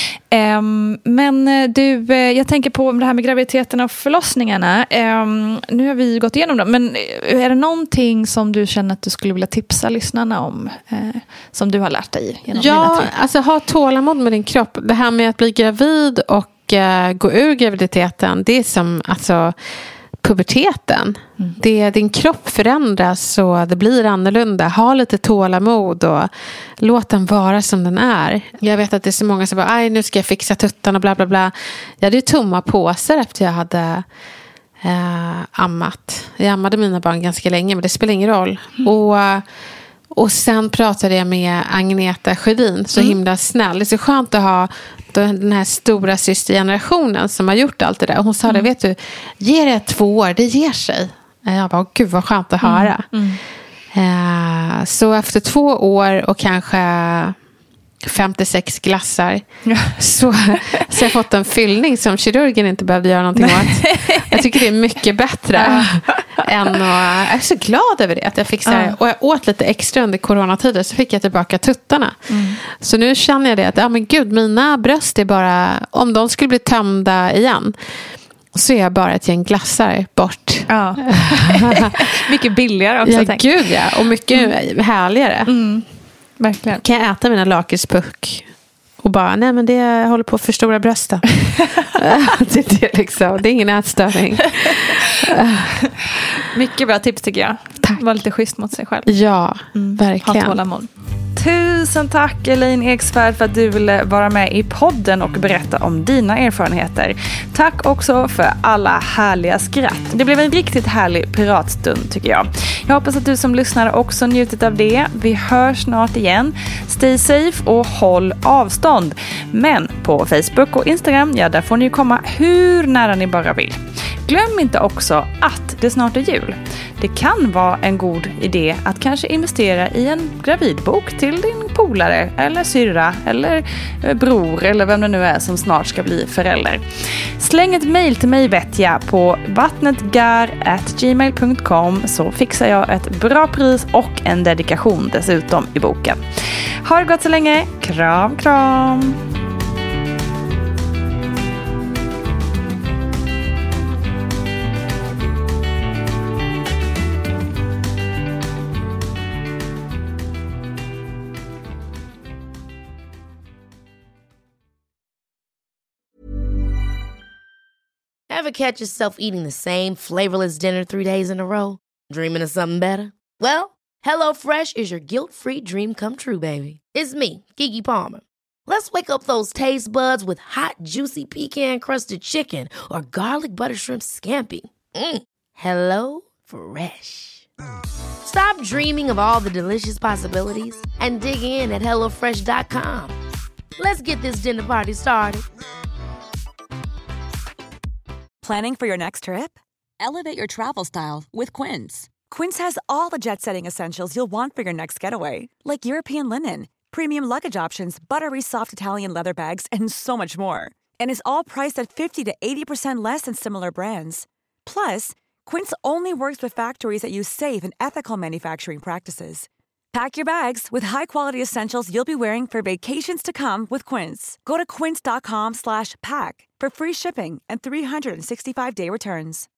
Men du, jag tänker på det här med graviditeten och förlossningarna. Nu har vi gått igenom dem, men är det någonting som du känner att du skulle vilja tipsa lyssnarna om, som du har lärt dig genom dina tid? Alltså ha tålamod med din kropp. Det här med att bli gravid och gå ur graviditeten, det är som puberteten. Din kropp förändras och det blir annorlunda. Ha lite tålamod och låt den vara som den är. Jag vet att det är så många som bara, nu ska jag fixa tuttarna och bla bla bla. Jag hade ju tomma påsar efter jag hade ammat. Jag ammade mina barn ganska länge, men det spelar ingen roll. Och sen pratade jag med Agneta Sjödin, så himla snäll. Det är så skönt att ha den här stora systergenerationen som har gjort allt det där. Och hon sa det, vet du, ge det 2 år, det ger sig. Jag bara, gud vad skönt att höra. Så efter 2 år och kanske 56 glassar så jag har fått en fyllning som kirurgen inte behövde göra någonting åt. Jag tycker det är mycket bättre än att, jag är så glad över det att jag fick så här, och jag åt lite extra under coronatider, så fick jag tillbaka tuttarna. Så nu känner jag det att men gud, mina bröst är bara, om de skulle bli tömda igen så är jag bara ett gäng glassar bort. Mycket billigare också. Ja, gud ja, och mycket härligare. Verkligen. Kan jag äta mina lakritspuck och bara, nej men det håller på att förstora brösten. det är ingen ätstörning. Mycket bra tips tycker jag. Tack. Var lite schysst mot sig själv. Ja, verkligen. Ha tålamod. Tusen tack Elaine Eksvärd för att du ville vara med i podden och berätta om dina erfarenheter. Tack också för alla härliga skratt. Det blev en riktigt härlig piratstund tycker jag. Jag hoppas att du som lyssnar också njutit av det. Vi hörs snart igen. Stay safe och håll avstånd. Men på Facebook och Instagram, där får ni komma hur nära ni bara vill. Glöm inte också att det snart är jul. det kan vara en god idé att kanske investera i en gravidbok till din polare eller syrra eller bror eller vem det nu är som snart ska bli förälder. Släng ett mejl till mig vet jag på vattnetgar@gmail.com så fixar jag ett bra pris och en dedikation dessutom i boken. Ha det gott så länge. Kram, kram! Ever catch yourself eating the same flavorless dinner 3 days in a row? Dreaming of something better? Well, HelloFresh is your guilt-free dream come true, baby. It's me, Keke Palmer. Let's wake up those taste buds with hot, juicy pecan-crusted chicken or garlic butter shrimp scampi. Hello Fresh. Stop dreaming of all the delicious possibilities and dig in at HelloFresh.com. Let's get this dinner party started. Planning for your next trip? Elevate your travel style with Quince. Quince has all the jet-setting essentials you'll want for your next getaway, like European linen, premium luggage options, buttery soft Italian leather bags, and so much more. And is all priced at 50 to 80% less than similar brands. Plus, Quince only works with factories that use safe and ethical manufacturing practices. Pack your bags with high-quality essentials you'll be wearing for vacations to come with Quince. Go to quince.com/pack for free shipping and 365-day returns.